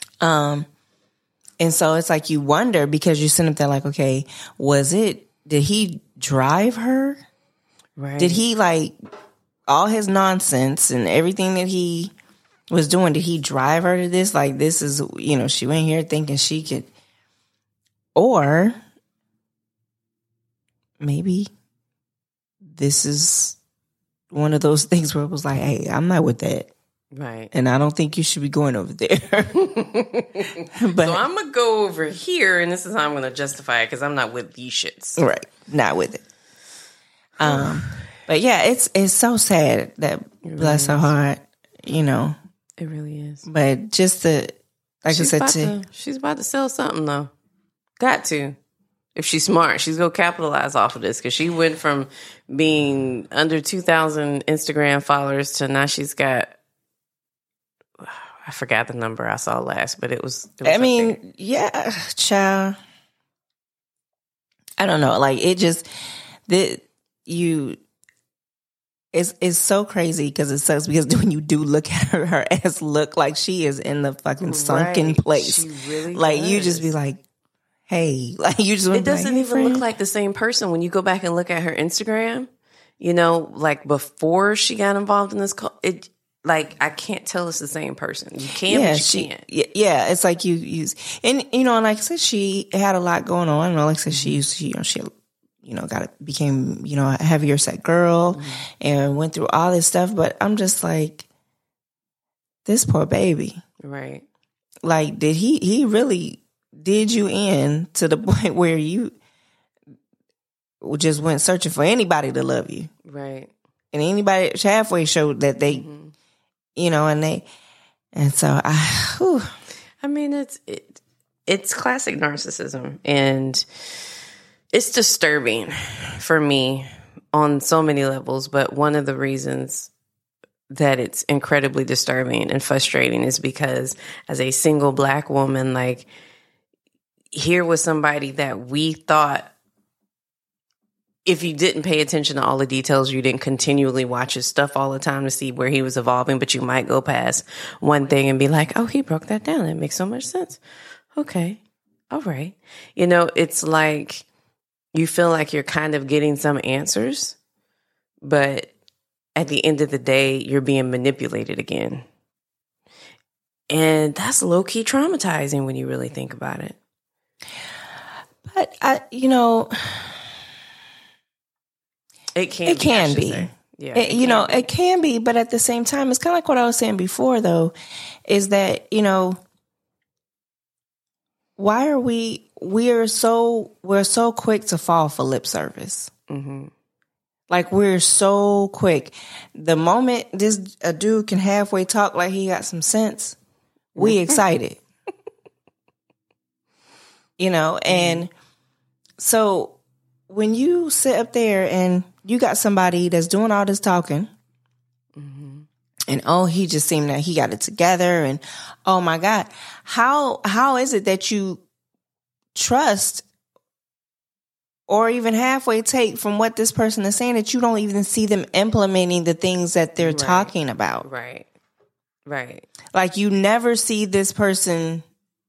Speaker 1: And so it's like you wonder, because you sit up there like, okay, did he drive her?
Speaker 2: Right.
Speaker 1: Did he, like, all his nonsense and everything that he was doing, did he drive her to this? Like, this is, she went here thinking she could, or maybe this is one of those things where it was like, hey, I'm not with that.
Speaker 2: Right.
Speaker 1: And I don't think you should be going over there. But
Speaker 2: so I'm going to go over here, and this is how I'm going to justify it, because I'm not with these shits.
Speaker 1: Right. Not with it. But yeah, it's so sad that, bless her heart,
Speaker 2: It really is.
Speaker 1: But just
Speaker 2: she's about to sell something, though. Got to. If she's smart, she's going to capitalize off of this, because she went from being under 2,000 Instagram followers to now she's got, I forgot the number I saw last, but it was
Speaker 1: I mean, yeah, child. I don't know. Like, it just, it's so crazy, because it sucks, because when you do look at her ass look like she is in the fucking sunken place.
Speaker 2: She really
Speaker 1: like,
Speaker 2: does.
Speaker 1: You just be like, hey, like, you just,
Speaker 2: it doesn't
Speaker 1: like, hey,
Speaker 2: even
Speaker 1: friend.
Speaker 2: look like the same person when you go back and look at her Instagram, like before she got involved in this cult. Like, I can't tell it's the same person. You can, but you can't.
Speaker 1: Yeah, it's like you use, and like I said, she had a lot going on. Like I said, she became a heavier set girl, and went through all this stuff. But I'm just like, this poor baby,
Speaker 2: right?
Speaker 1: Like, did he really did you in to the point where you just went searching for anybody to love you,
Speaker 2: right? And
Speaker 1: anybody halfway showed that they. And so
Speaker 2: I mean, it's classic narcissism, and it's disturbing for me on so many levels. But one of the reasons that it's incredibly disturbing and frustrating is because, as a single Black woman, like, here was somebody that we thought, if you didn't pay attention to all the details, you didn't continually watch his stuff all the time to see where he was evolving, but you might go past one thing and be like, oh, he broke that down. It makes so much sense. Okay. All right. It's like you feel like you're kind of getting some answers, but at the end of the day, you're being manipulated again. And that's low-key traumatizing when you really think about it.
Speaker 1: But, It can be.
Speaker 2: Yeah.
Speaker 1: It can be, but at the same time, it's kind of like what I was saying before, though, is that, why are we're so quick to fall for lip service.
Speaker 2: Mm-hmm.
Speaker 1: Like, we're so quick. The moment a dude can halfway talk like he got some sense, we excited. And so when you sit up there and you got somebody that's doing all this talking, and he just seemed that he got it together, and oh my God, how is it that you trust or even halfway take from what this person is saying that you don't even see them implementing the things that they're talking about?
Speaker 2: Right.
Speaker 1: Like, you never see this person,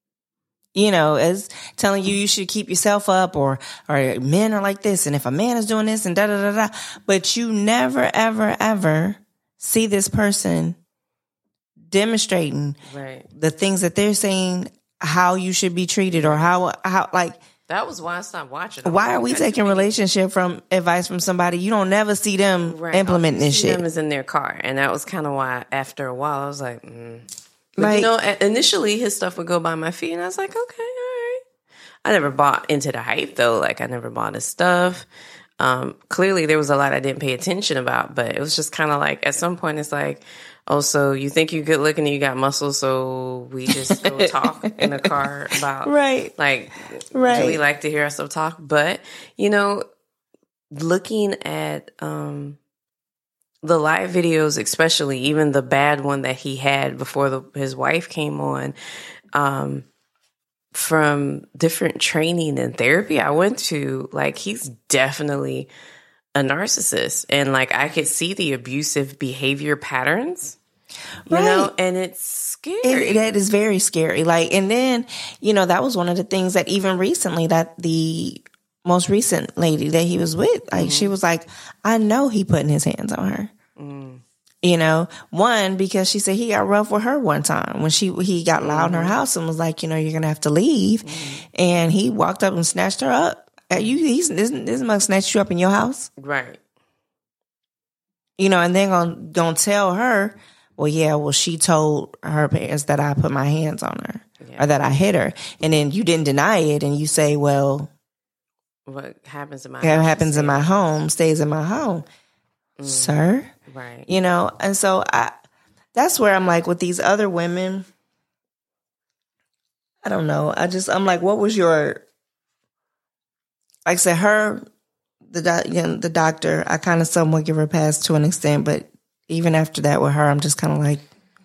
Speaker 1: as telling you should keep yourself up, or men are like this, and if a man is doing this, and da da da da. But you never, ever, ever see this person demonstrating the things that they're saying, how you should be treated, or how like.
Speaker 2: That was why I stopped watching.
Speaker 1: Why are we taking relationship advice from somebody you don't never see them implementing this shit?
Speaker 2: Them is in their car, and that was kind of why after a while I was like. But initially his stuff would go by my feet, and I was like, okay, all right. I never bought into the hype, though. Like, I never bought his stuff. Clearly there was a lot I didn't pay attention about, but it was just kind of like, at some point it's like, oh, so you think you're good looking and you got muscles, so we just go talk in the car about,
Speaker 1: Right.
Speaker 2: like,
Speaker 1: Right.
Speaker 2: do we like to hear ourselves talk? But, you know, looking at the live videos, especially, even the bad one that he had before his wife came on, from different training and therapy I went to, like, he's definitely a narcissist. And, like, I could see the abusive behavior patterns, you know, and it's scary.
Speaker 1: That is very scary. Like, and then, you know, that was one of the things that even recently, that the most recent lady that he was with, like, she was like, I know he putting his hands on her. You know, one, because she said he got rough with her one time when he got loud in her house and was like, you know, you're going to have to leave. And he walked up and snatched her up. This mug snatched you up in your house.
Speaker 2: Right.
Speaker 1: You know, and then gonna tell her, well, she told her parents that I put my hands on her or that I hit her. And then you didn't deny it. And you say, well,
Speaker 2: what happens in my
Speaker 1: home stays in my home, sir.
Speaker 2: Right.
Speaker 1: You know, and so that's where I'm like, with these other women, I don't know. I'm like, what was your, like I said, the doctor, I kind of somewhat give her a pass to an extent, but even after that with her, I'm just kind of like.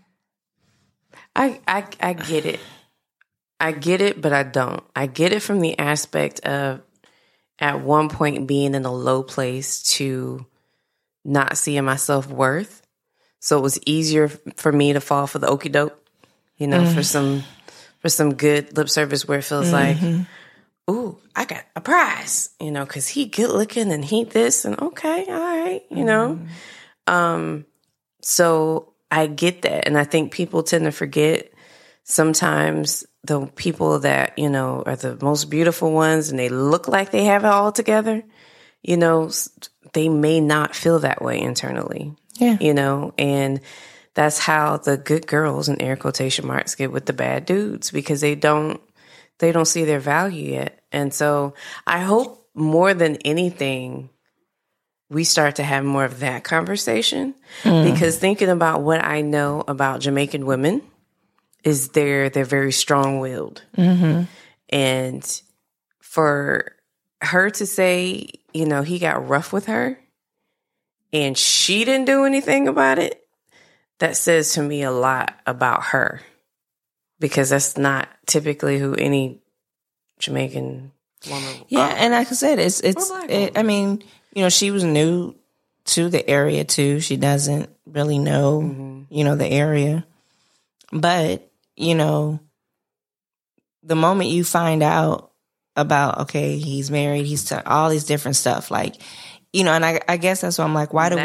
Speaker 2: I get it. I get it, but I don't. I get it from the aspect of, at one point, being in a low place to not seeing my self-worth. So it was easier for me to fall for the okie doke, you know, for some good lip service where it feels like, ooh, I got a prize, you know, because he good looking and he this, and okay, all right, you know. So I get that. And I think people tend to forget sometimes the people that, you know, are the most beautiful ones and they look like they have it all together, you know, they may not feel that way internally.
Speaker 1: Yeah.
Speaker 2: You know, and that's how the good girls, in air quotation marks, get with the bad dudes, because they don't see their value yet. And so I hope more than anything, we start to have more of that conversation, because thinking about what I know about Jamaican women is they're very strong-willed. And for her to say, you know, he got rough with her and she didn't do anything about it, that says to me a lot about her, because that's not typically who any Jamaican woman.
Speaker 1: Yeah, and like I said, I mean, you know, she was new to the area too. She doesn't really know, you know, the area. But, you know, the moment you find out about, okay, he's married, he's all these different stuff, like, you know, and I guess that's why I'm like, why do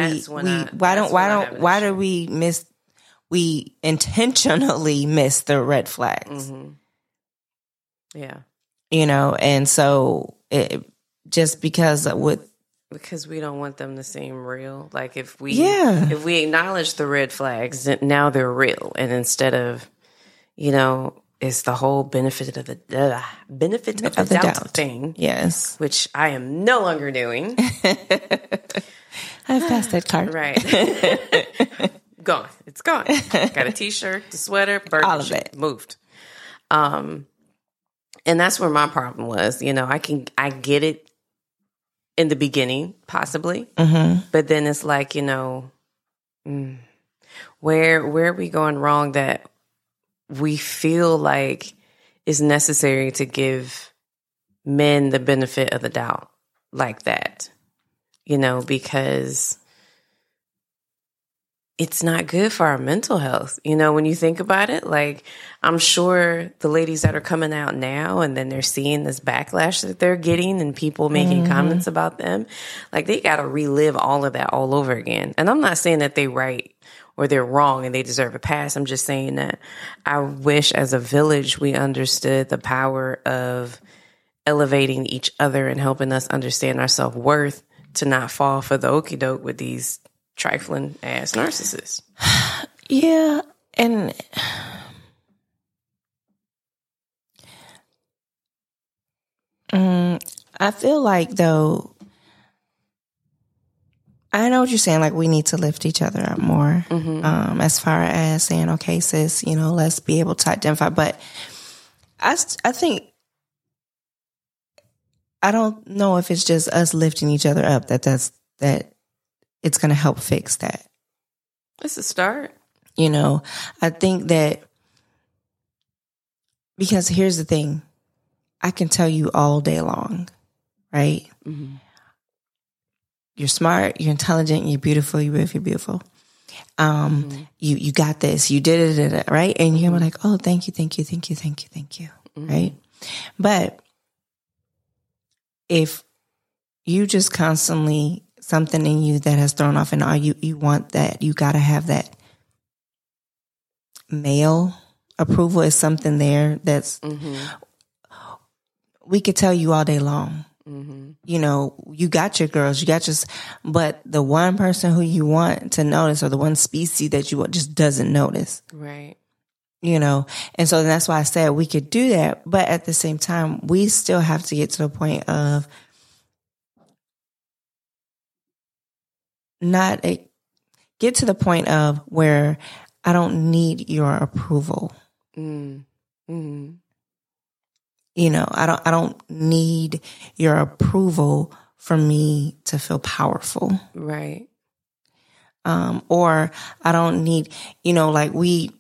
Speaker 1: we intentionally miss the red flags?
Speaker 2: Yeah.
Speaker 1: You know, and so just because
Speaker 2: we don't want them to seem real. Like if we acknowledge the red flags, then now they're real. And instead of, you know, it's the whole benefit of the doubt thing.
Speaker 1: Yes.
Speaker 2: Which I am no longer doing.
Speaker 1: I've passed that card.
Speaker 2: Right. Gone. It's gone. Got a t-shirt, the sweater, burger, all of it moved. And that's where my problem was. You know, I get it in the beginning, possibly, but then it's like, you know, where are we going wrong that we feel like it's necessary to give men the benefit of the doubt like that, you know, because it's not good for our mental health. You know, when you think about it, like, I'm sure the ladies that are coming out now and then they're seeing this backlash that they're getting and people making comments about them, like, they got to relive all of that all over again. And I'm not saying that they're right or they're wrong and they deserve a pass. I'm just saying that I wish as a village we understood the power of elevating each other and helping us understand our self-worth to not fall for the okie doke with these trifling ass narcissists.
Speaker 1: Yeah. And I feel like, though, I know what you're saying. Like, we need to lift each other up more. As far as saying, okay, sis, let's be able to identify. But I think, I don't know if it's just us lifting each other up that it's going to help fix that.
Speaker 2: It's a start.
Speaker 1: I think that, because here's the thing, I can tell you all day long, right? Mm-hmm. You're smart, you're intelligent, you're beautiful, you're beautiful. You got this, you did it, right? And you're like, oh, thank you, right? But if you just constantly, something in you that has thrown off, and all you want that, you got to have that male approval is something there that's, we could tell you all day long. You got your girls, but the one person who you want to notice, or the one species that you want, just doesn't notice.
Speaker 2: Right.
Speaker 1: And so that's why I said we could do that. But at the same time, we still have to get to the point of get to the point of where I don't need your approval. Mm-hmm. I don't need your approval for me to feel powerful.
Speaker 2: Right.
Speaker 1: Or I don't need, like we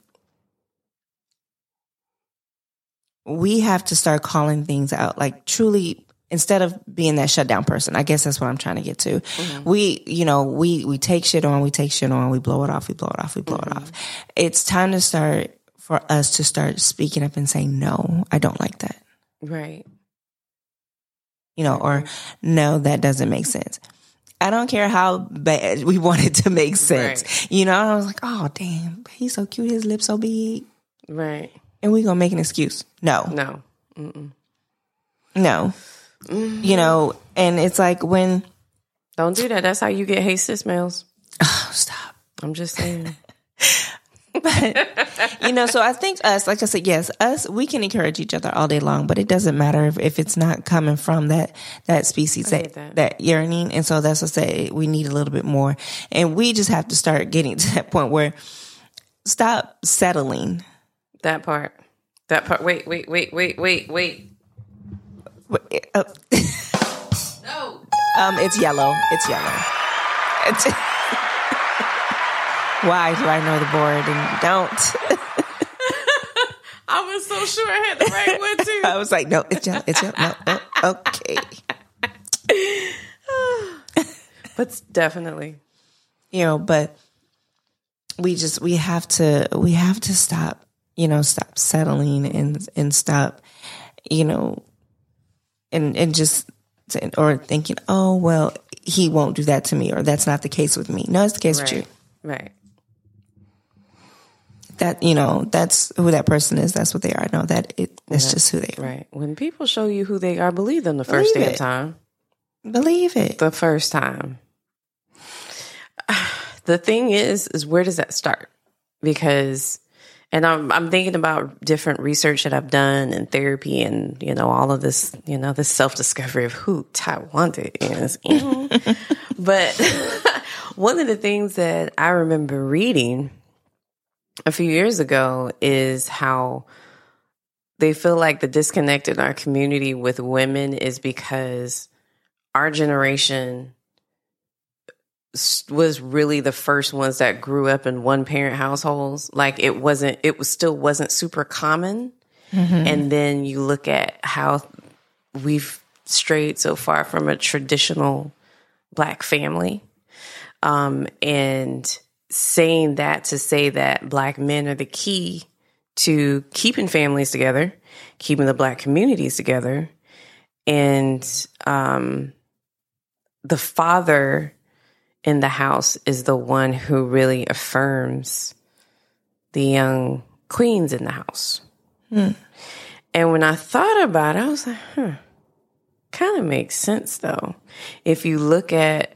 Speaker 1: have to start calling things out, like truly, instead of being that shutdown person. I guess that's what I'm trying to get to. Mm-hmm. We take shit on, we blow it off, we blow it off. It's time to start, for us to start speaking up and saying, no, I don't like that.
Speaker 2: Right.
Speaker 1: Or no, that doesn't make sense. I don't care how bad we want it to make sense. Right. I was like, oh, damn, he's so cute, his lips so big.
Speaker 2: Right.
Speaker 1: And we gonna make an excuse. No.
Speaker 2: No. Mm-mm.
Speaker 1: No. Mm-hmm. And it's like when...
Speaker 2: Don't do that. That's how you get hate sis mails.
Speaker 1: Oh, stop.
Speaker 2: I'm just saying.
Speaker 1: But, so I think us, like I said, yes, we can encourage each other all day long, but it doesn't matter if it's not coming from that species, that yearning. And so that's what I say, we need a little bit more. And we just have to start getting to that point where stop settling.
Speaker 2: That part. Wait. No.
Speaker 1: It's yellow. Why do I know the board and you don't?
Speaker 2: I was so sure I had the right one too.
Speaker 1: I was like, no, it's yellow. No, okay.
Speaker 2: But definitely.
Speaker 1: But we have to stop, stop settling and stop, and just, or thinking, oh, well, he won't do that to me, or that's not the case with me. No, it's the case with you.
Speaker 2: Right.
Speaker 1: That, that's who that person is. That's what they are. I know that's just who they are.
Speaker 2: Right. When people show you who they are, believe them the first damn time.
Speaker 1: Believe it.
Speaker 2: The first time. The thing is where does that start? Because, and I'm thinking about different research that I've done and therapy and, all of this, this self-discovery of who Taiwanda is. But one of the things that I remember reading a few years ago is how they feel like the disconnect in our community with women is because our generation was really the first ones that grew up in one parent households. Like it still wasn't super common. Mm-hmm. And then you look at how we've strayed so far from a traditional Black family. And saying that to say that Black men are the key to keeping families together, keeping the Black communities together. And the father in the house is the one who really affirms the young queens in the house. Hmm. And when I thought about it, I was like, kind of makes sense though. If you look at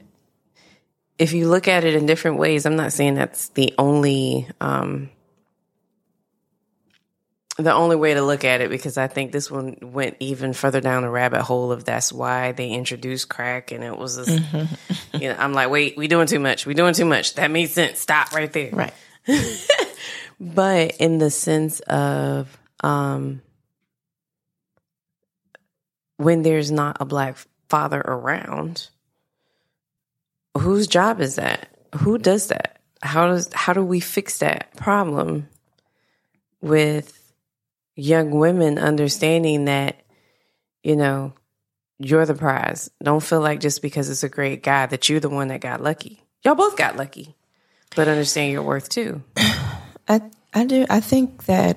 Speaker 2: it in different ways, I'm not saying that's the only the only way to look at it, because I think this one went even further down the rabbit hole of that's why they introduced crack, and it was this, I'm like, wait, we doing too much. That made sense. Stop right there.
Speaker 1: Right.
Speaker 2: But in the sense of when there's not a Black father around, whose job is that? Who does that? How do we fix that problem with young women understanding that, you're the prize? Don't feel like just because it's a great guy that you're the one that got lucky. Y'all both got lucky, but understand your worth too.
Speaker 1: I do. I think that,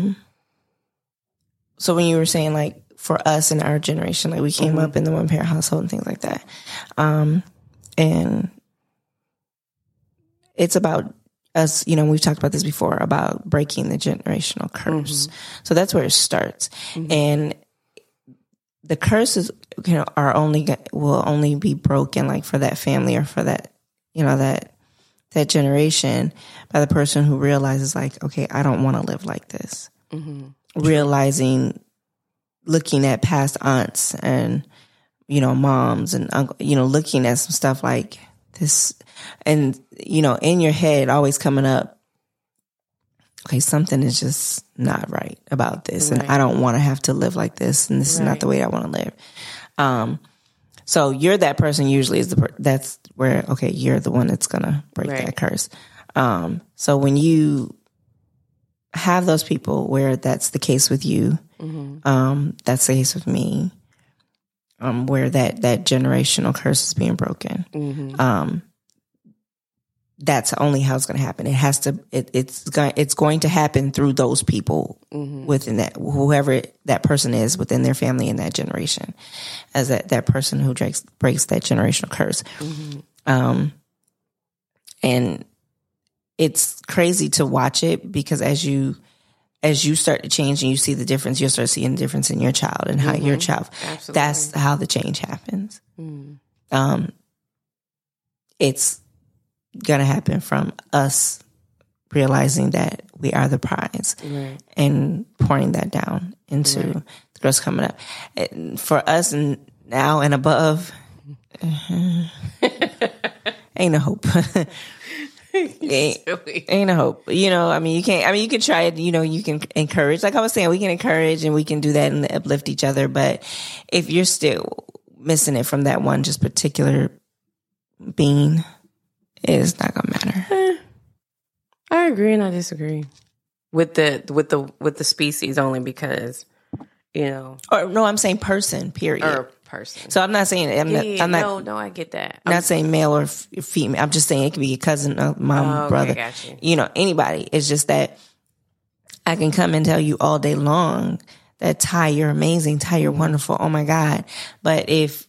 Speaker 1: so when you were saying like for us in our generation, like we came up in the one parent household and things like that. And it's about us, we've talked about this before, about breaking the generational curse. So that's where it starts. And the curses, will only be broken like for that family or for that, that generation by the person who realizes like, okay, I don't want to live like this. Realizing, looking at past aunts and, moms and uncle, looking at some stuff like this and, in your head always coming up, okay, something is just not right about this. And I don't want to have to live like this. And this is not the way I want to live. So you're that person usually that's where, okay, you're the one that's going to break that curse. So when you have those people where that's the case with you, that's the case with me, where that generational curse is being broken. That's only how it's going to happen. It has to. It's going to happen through those people within that, whoever that person is within their family in that generation, as that person who breaks that generational curse. And it's crazy to watch it, because as you start to change and you see the difference, you'll start seeing the difference in your child and how your child. Absolutely. That's how the change happens. It's going to happen from us realizing that we are the prize and pouring that down into the girls coming up. And for us now and above, ain't no hope. Ain't no hope. You can try it, you can encourage. Like I was saying, we can encourage and we can do that and uplift each other. But if you're still missing it from that one just particular being, it's not gonna matter.
Speaker 2: I agree and I disagree with the species, only because,
Speaker 1: Or no, I'm saying person, period.
Speaker 2: Or person.
Speaker 1: So I'm not saying
Speaker 2: No, I get that.
Speaker 1: I'm not saying male or female. I'm just saying it could be a cousin, a mom, brother.
Speaker 2: Got you.
Speaker 1: Anybody. It's just that I can come and tell you all day long that Ty, you're amazing. Ty, you're wonderful. Oh my God. But if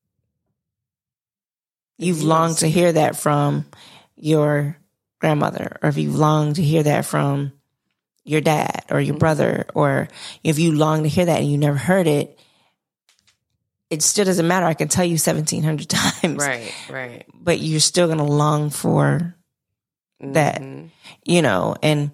Speaker 1: you've longed to hear that from your grandmother, or if you've longed to hear that from your dad or your brother, or if you long to hear that and you never heard it, it still doesn't matter. I can tell you 1,700 times.
Speaker 2: Right.
Speaker 1: But you're still going to long for that, and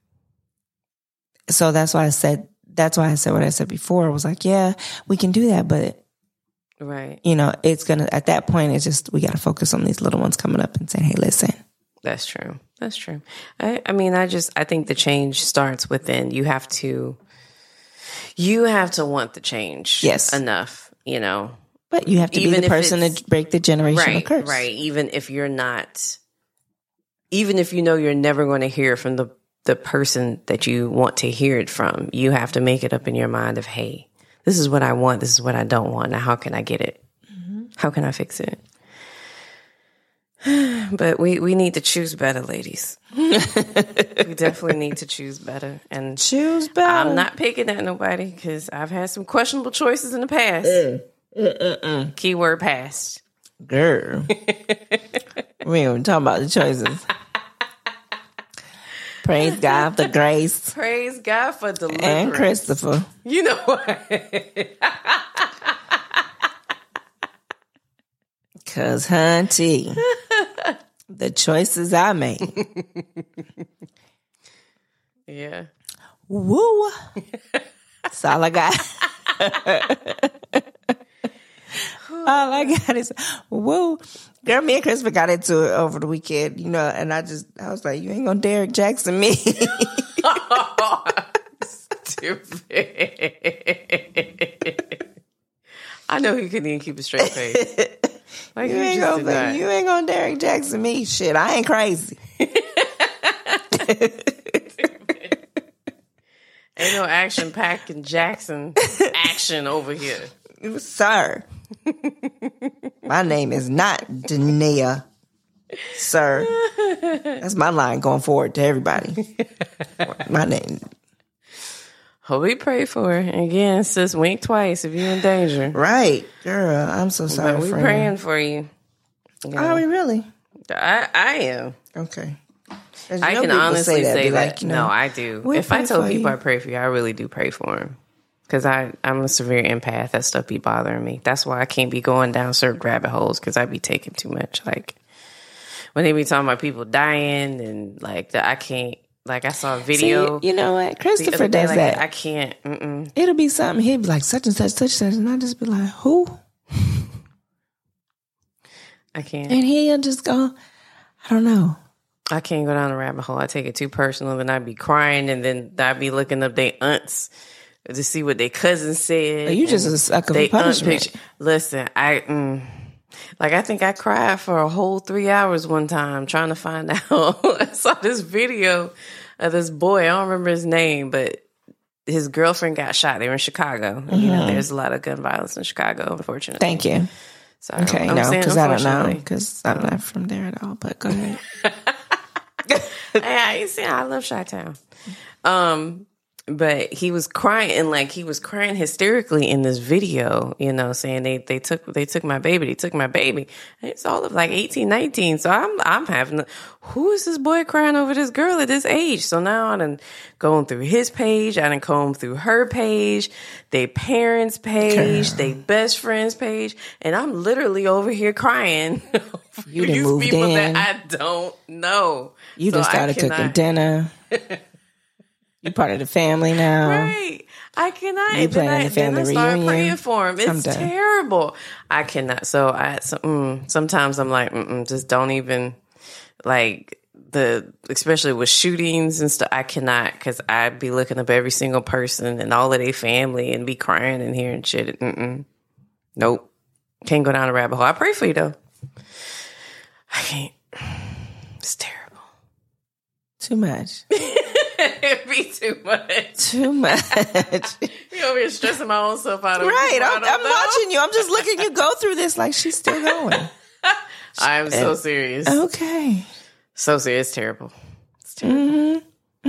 Speaker 1: so that's why I said what I said before. I was like, yeah, we can do that, but it's going to, at that point, it's just, we got to focus on these little ones coming up and saying, hey, listen.
Speaker 2: That's true. I think the change starts within. You have to want the change.
Speaker 1: Yes.
Speaker 2: Enough,
Speaker 1: But you have to be the person to break the generational curse.
Speaker 2: Right. Even if you're not, even if you're never going to hear from the person that you want to hear it from, you have to make it up in your mind of, hey, this is what I want. This is what I don't want. Now, how can I get it? How can I fix it? But we need to choose better, ladies. We definitely need to choose better. And
Speaker 1: choose better.
Speaker 2: I'm not picking at nobody, because I've had some questionable choices in the past. Keyword past.
Speaker 1: Girl. We ain't even talking about the choices. Praise God for grace.
Speaker 2: Praise God for deliverance.
Speaker 1: And Christopher.
Speaker 2: You know what?
Speaker 1: Because, hunty, the choices I made.
Speaker 2: Yeah.
Speaker 1: woo. That's all I got. All I got is woo. Girl, me and Christopher got into it over the weekend, you know, and I was like, you ain't gonna Derek Jackson me.
Speaker 2: Stupid. I know he couldn't even keep a straight face. Like,
Speaker 1: you ain't gonna Derek Jackson me. Shit, I ain't crazy.
Speaker 2: Ain't no action pack and Jackson action over here.
Speaker 1: Sir. My name is not Dania, sir. That's my line going forward to everybody. My name.
Speaker 2: Oh, we pray for her. Again, sis, wink twice if you're in danger.
Speaker 1: Right. Girl, I'm so sorry
Speaker 2: but we
Speaker 1: for
Speaker 2: praying
Speaker 1: you.
Speaker 2: for you.
Speaker 1: Are we really?
Speaker 2: I am.
Speaker 1: Okay.
Speaker 2: I can honestly say that.
Speaker 1: Like, you know,
Speaker 2: no, I do. If I tell people I pray for you, I really do pray for them. Because I'm a severe empath. That stuff be bothering me. That's why I can't be going down certain rabbit holes, because I be taking too much. Like, when they be talking about people dying and, like, I can't. Like, I saw a video.
Speaker 1: See, you know what? Christopher does
Speaker 2: like,
Speaker 1: that.
Speaker 2: I can't.
Speaker 1: It'll be something. He'll be like, such and such, such and such. And I'll just be like, who?
Speaker 2: I can't.
Speaker 1: And he'll just go, I don't know.
Speaker 2: I can't go down the rabbit hole. I take it too personal. Then I'd be crying, and then I'd be looking up their aunts to see what their cousins said.
Speaker 1: You just a sucker for punishment.
Speaker 2: Listen, I think I cried for a whole 3 hours one time trying to find out. I saw this video of this boy. I don't remember his name, but his girlfriend got shot. They were in Chicago. Mm-hmm. You know, there's a lot of gun violence in Chicago, unfortunately.
Speaker 1: Thank you.
Speaker 2: So,
Speaker 1: okay, no, because I don't know, because I'm not from there at all. But go ahead.
Speaker 2: Yeah, you see, I love Chi-Town. But he was crying, and like he was crying hysterically in this video, you know, saying they took my baby, And it's all of like 18, 19. So I'm having who is this boy crying over this girl at this age? So now I done going through his page, I done combed through her page, they parents' page, they best friend's page, and I'm literally over here crying.
Speaker 1: You done moved
Speaker 2: people
Speaker 1: in.
Speaker 2: that I don't know.
Speaker 1: You just started cooking dinner. You part of the family now.
Speaker 2: Right. I cannot.
Speaker 1: You planning the family reunion.
Speaker 2: Start praying for him. It's terrible. I cannot. So sometimes I'm like, just don't even, like, especially with shootings and stuff, I cannot, because I'd be looking up every single person and all of their family and be crying and hearing shit. Nope. Can't go down a rabbit hole. I pray for you, though. I can't. It's terrible.
Speaker 1: Too much.
Speaker 2: It'd be too much.
Speaker 1: Too much.
Speaker 2: You over here stressing my own self out.
Speaker 1: Right. I'm watching you. I'm just looking you go through this like she's still going.
Speaker 2: I'm so serious.
Speaker 1: Okay.
Speaker 2: So serious. It's terrible. It's terrible.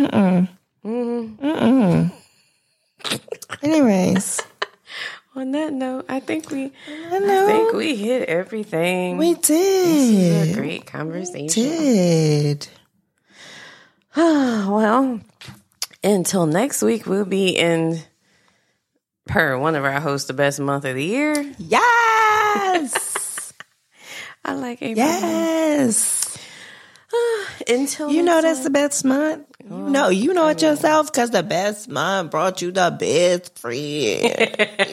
Speaker 1: Anyways.
Speaker 2: On that note, I think we hit everything.
Speaker 1: We did.
Speaker 2: This was a great conversation.
Speaker 1: We did.
Speaker 2: Well, until next week, we'll be in one of our hosts, the best month of the year.
Speaker 1: Yes.
Speaker 2: I like April.
Speaker 1: Yes.
Speaker 2: Until
Speaker 1: you know that's the best month. You know it yourself, because the best month brought you the best friend.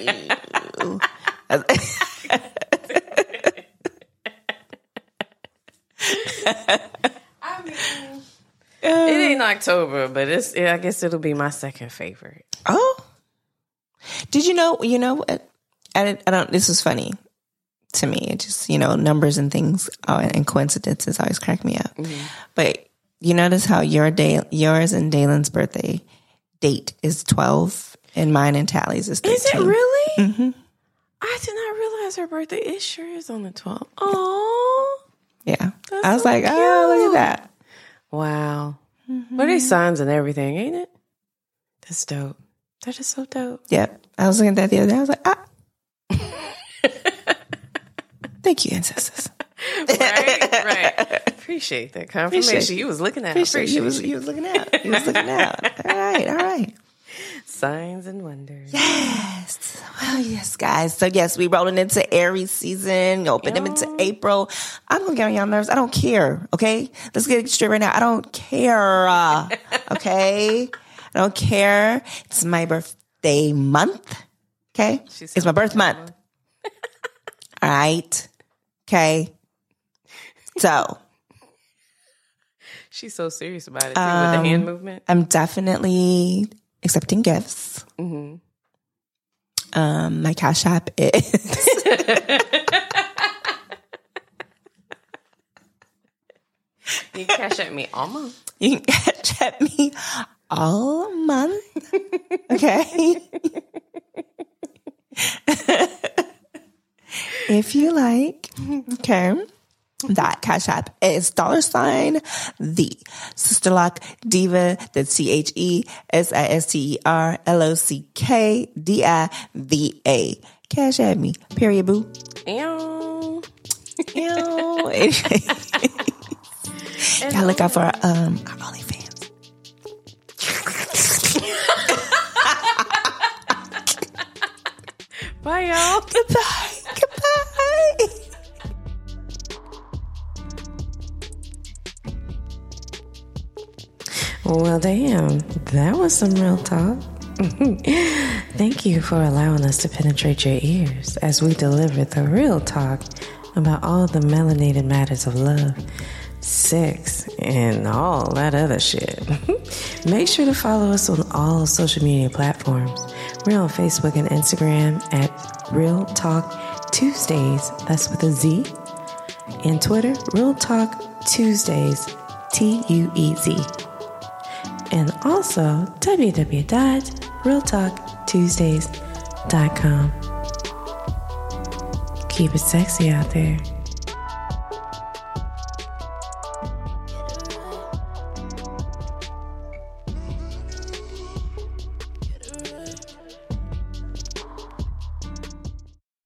Speaker 2: I mean, it ain't October, but I guess it'll be my second favorite.
Speaker 1: Oh, did you know? You know what? I don't. This is funny to me. It just, numbers and things and coincidences always crack me up. Mm-hmm. But you notice how yours and Dalen's birthday date is 12, and mine and Tally's is 13.
Speaker 2: Is it really?
Speaker 1: Mm-hmm.
Speaker 2: I did not realize her birthday. It sure is on the 12th. Oh,
Speaker 1: yeah. I was so like, cute. Oh, look at that.
Speaker 2: Wow. Mm-hmm. What are these signs and everything, ain't it? That's dope. That is so dope.
Speaker 1: Yep. I was looking at that the other day. I was like, Thank you, ancestors.
Speaker 2: Right. Appreciate that confirmation. You was looking at.
Speaker 1: He was looking out. All right.
Speaker 2: Signs and wonders.
Speaker 1: Yes. Well, yes, guys. So, yes, we rolling into Aries season, open them into April. I'm going to get on y'all nerves. I don't care, okay? Let's get it straight right now. I don't care, okay? I don't care. It's my birthday month. Okay? It's my birth month. All right? Okay? So.
Speaker 2: She's so serious about it, too, with the hand movement.
Speaker 1: I'm definitely accepting gifts.
Speaker 2: Mm-hmm.
Speaker 1: My Cash App is...
Speaker 2: You can Cash App me all month.
Speaker 1: You can Cash App me all month. Okay? If you like. Okay? That Cash App is $ the Sisterlock Diva. That's CHESISTERLOCKDIVA. Cash App me. Period, boo.
Speaker 2: Ew.
Speaker 1: Ew. Gotta look out for our OnlyFans.
Speaker 2: Bye, y'all.
Speaker 1: Goodbye. Goodbye.
Speaker 2: Well, damn, that was some real talk. Thank you for allowing us to penetrate your ears as we deliver the real talk about all the melanated matters of love, sex, and all that other shit. Make sure to follow us on all social media platforms. We're on Facebook and Instagram at Real Talk Tuesdays. That's with a Z. And Twitter, Real Talk Tuesdays, TUEZ. And also www.realtalktuesdays.com. Keep it sexy out there.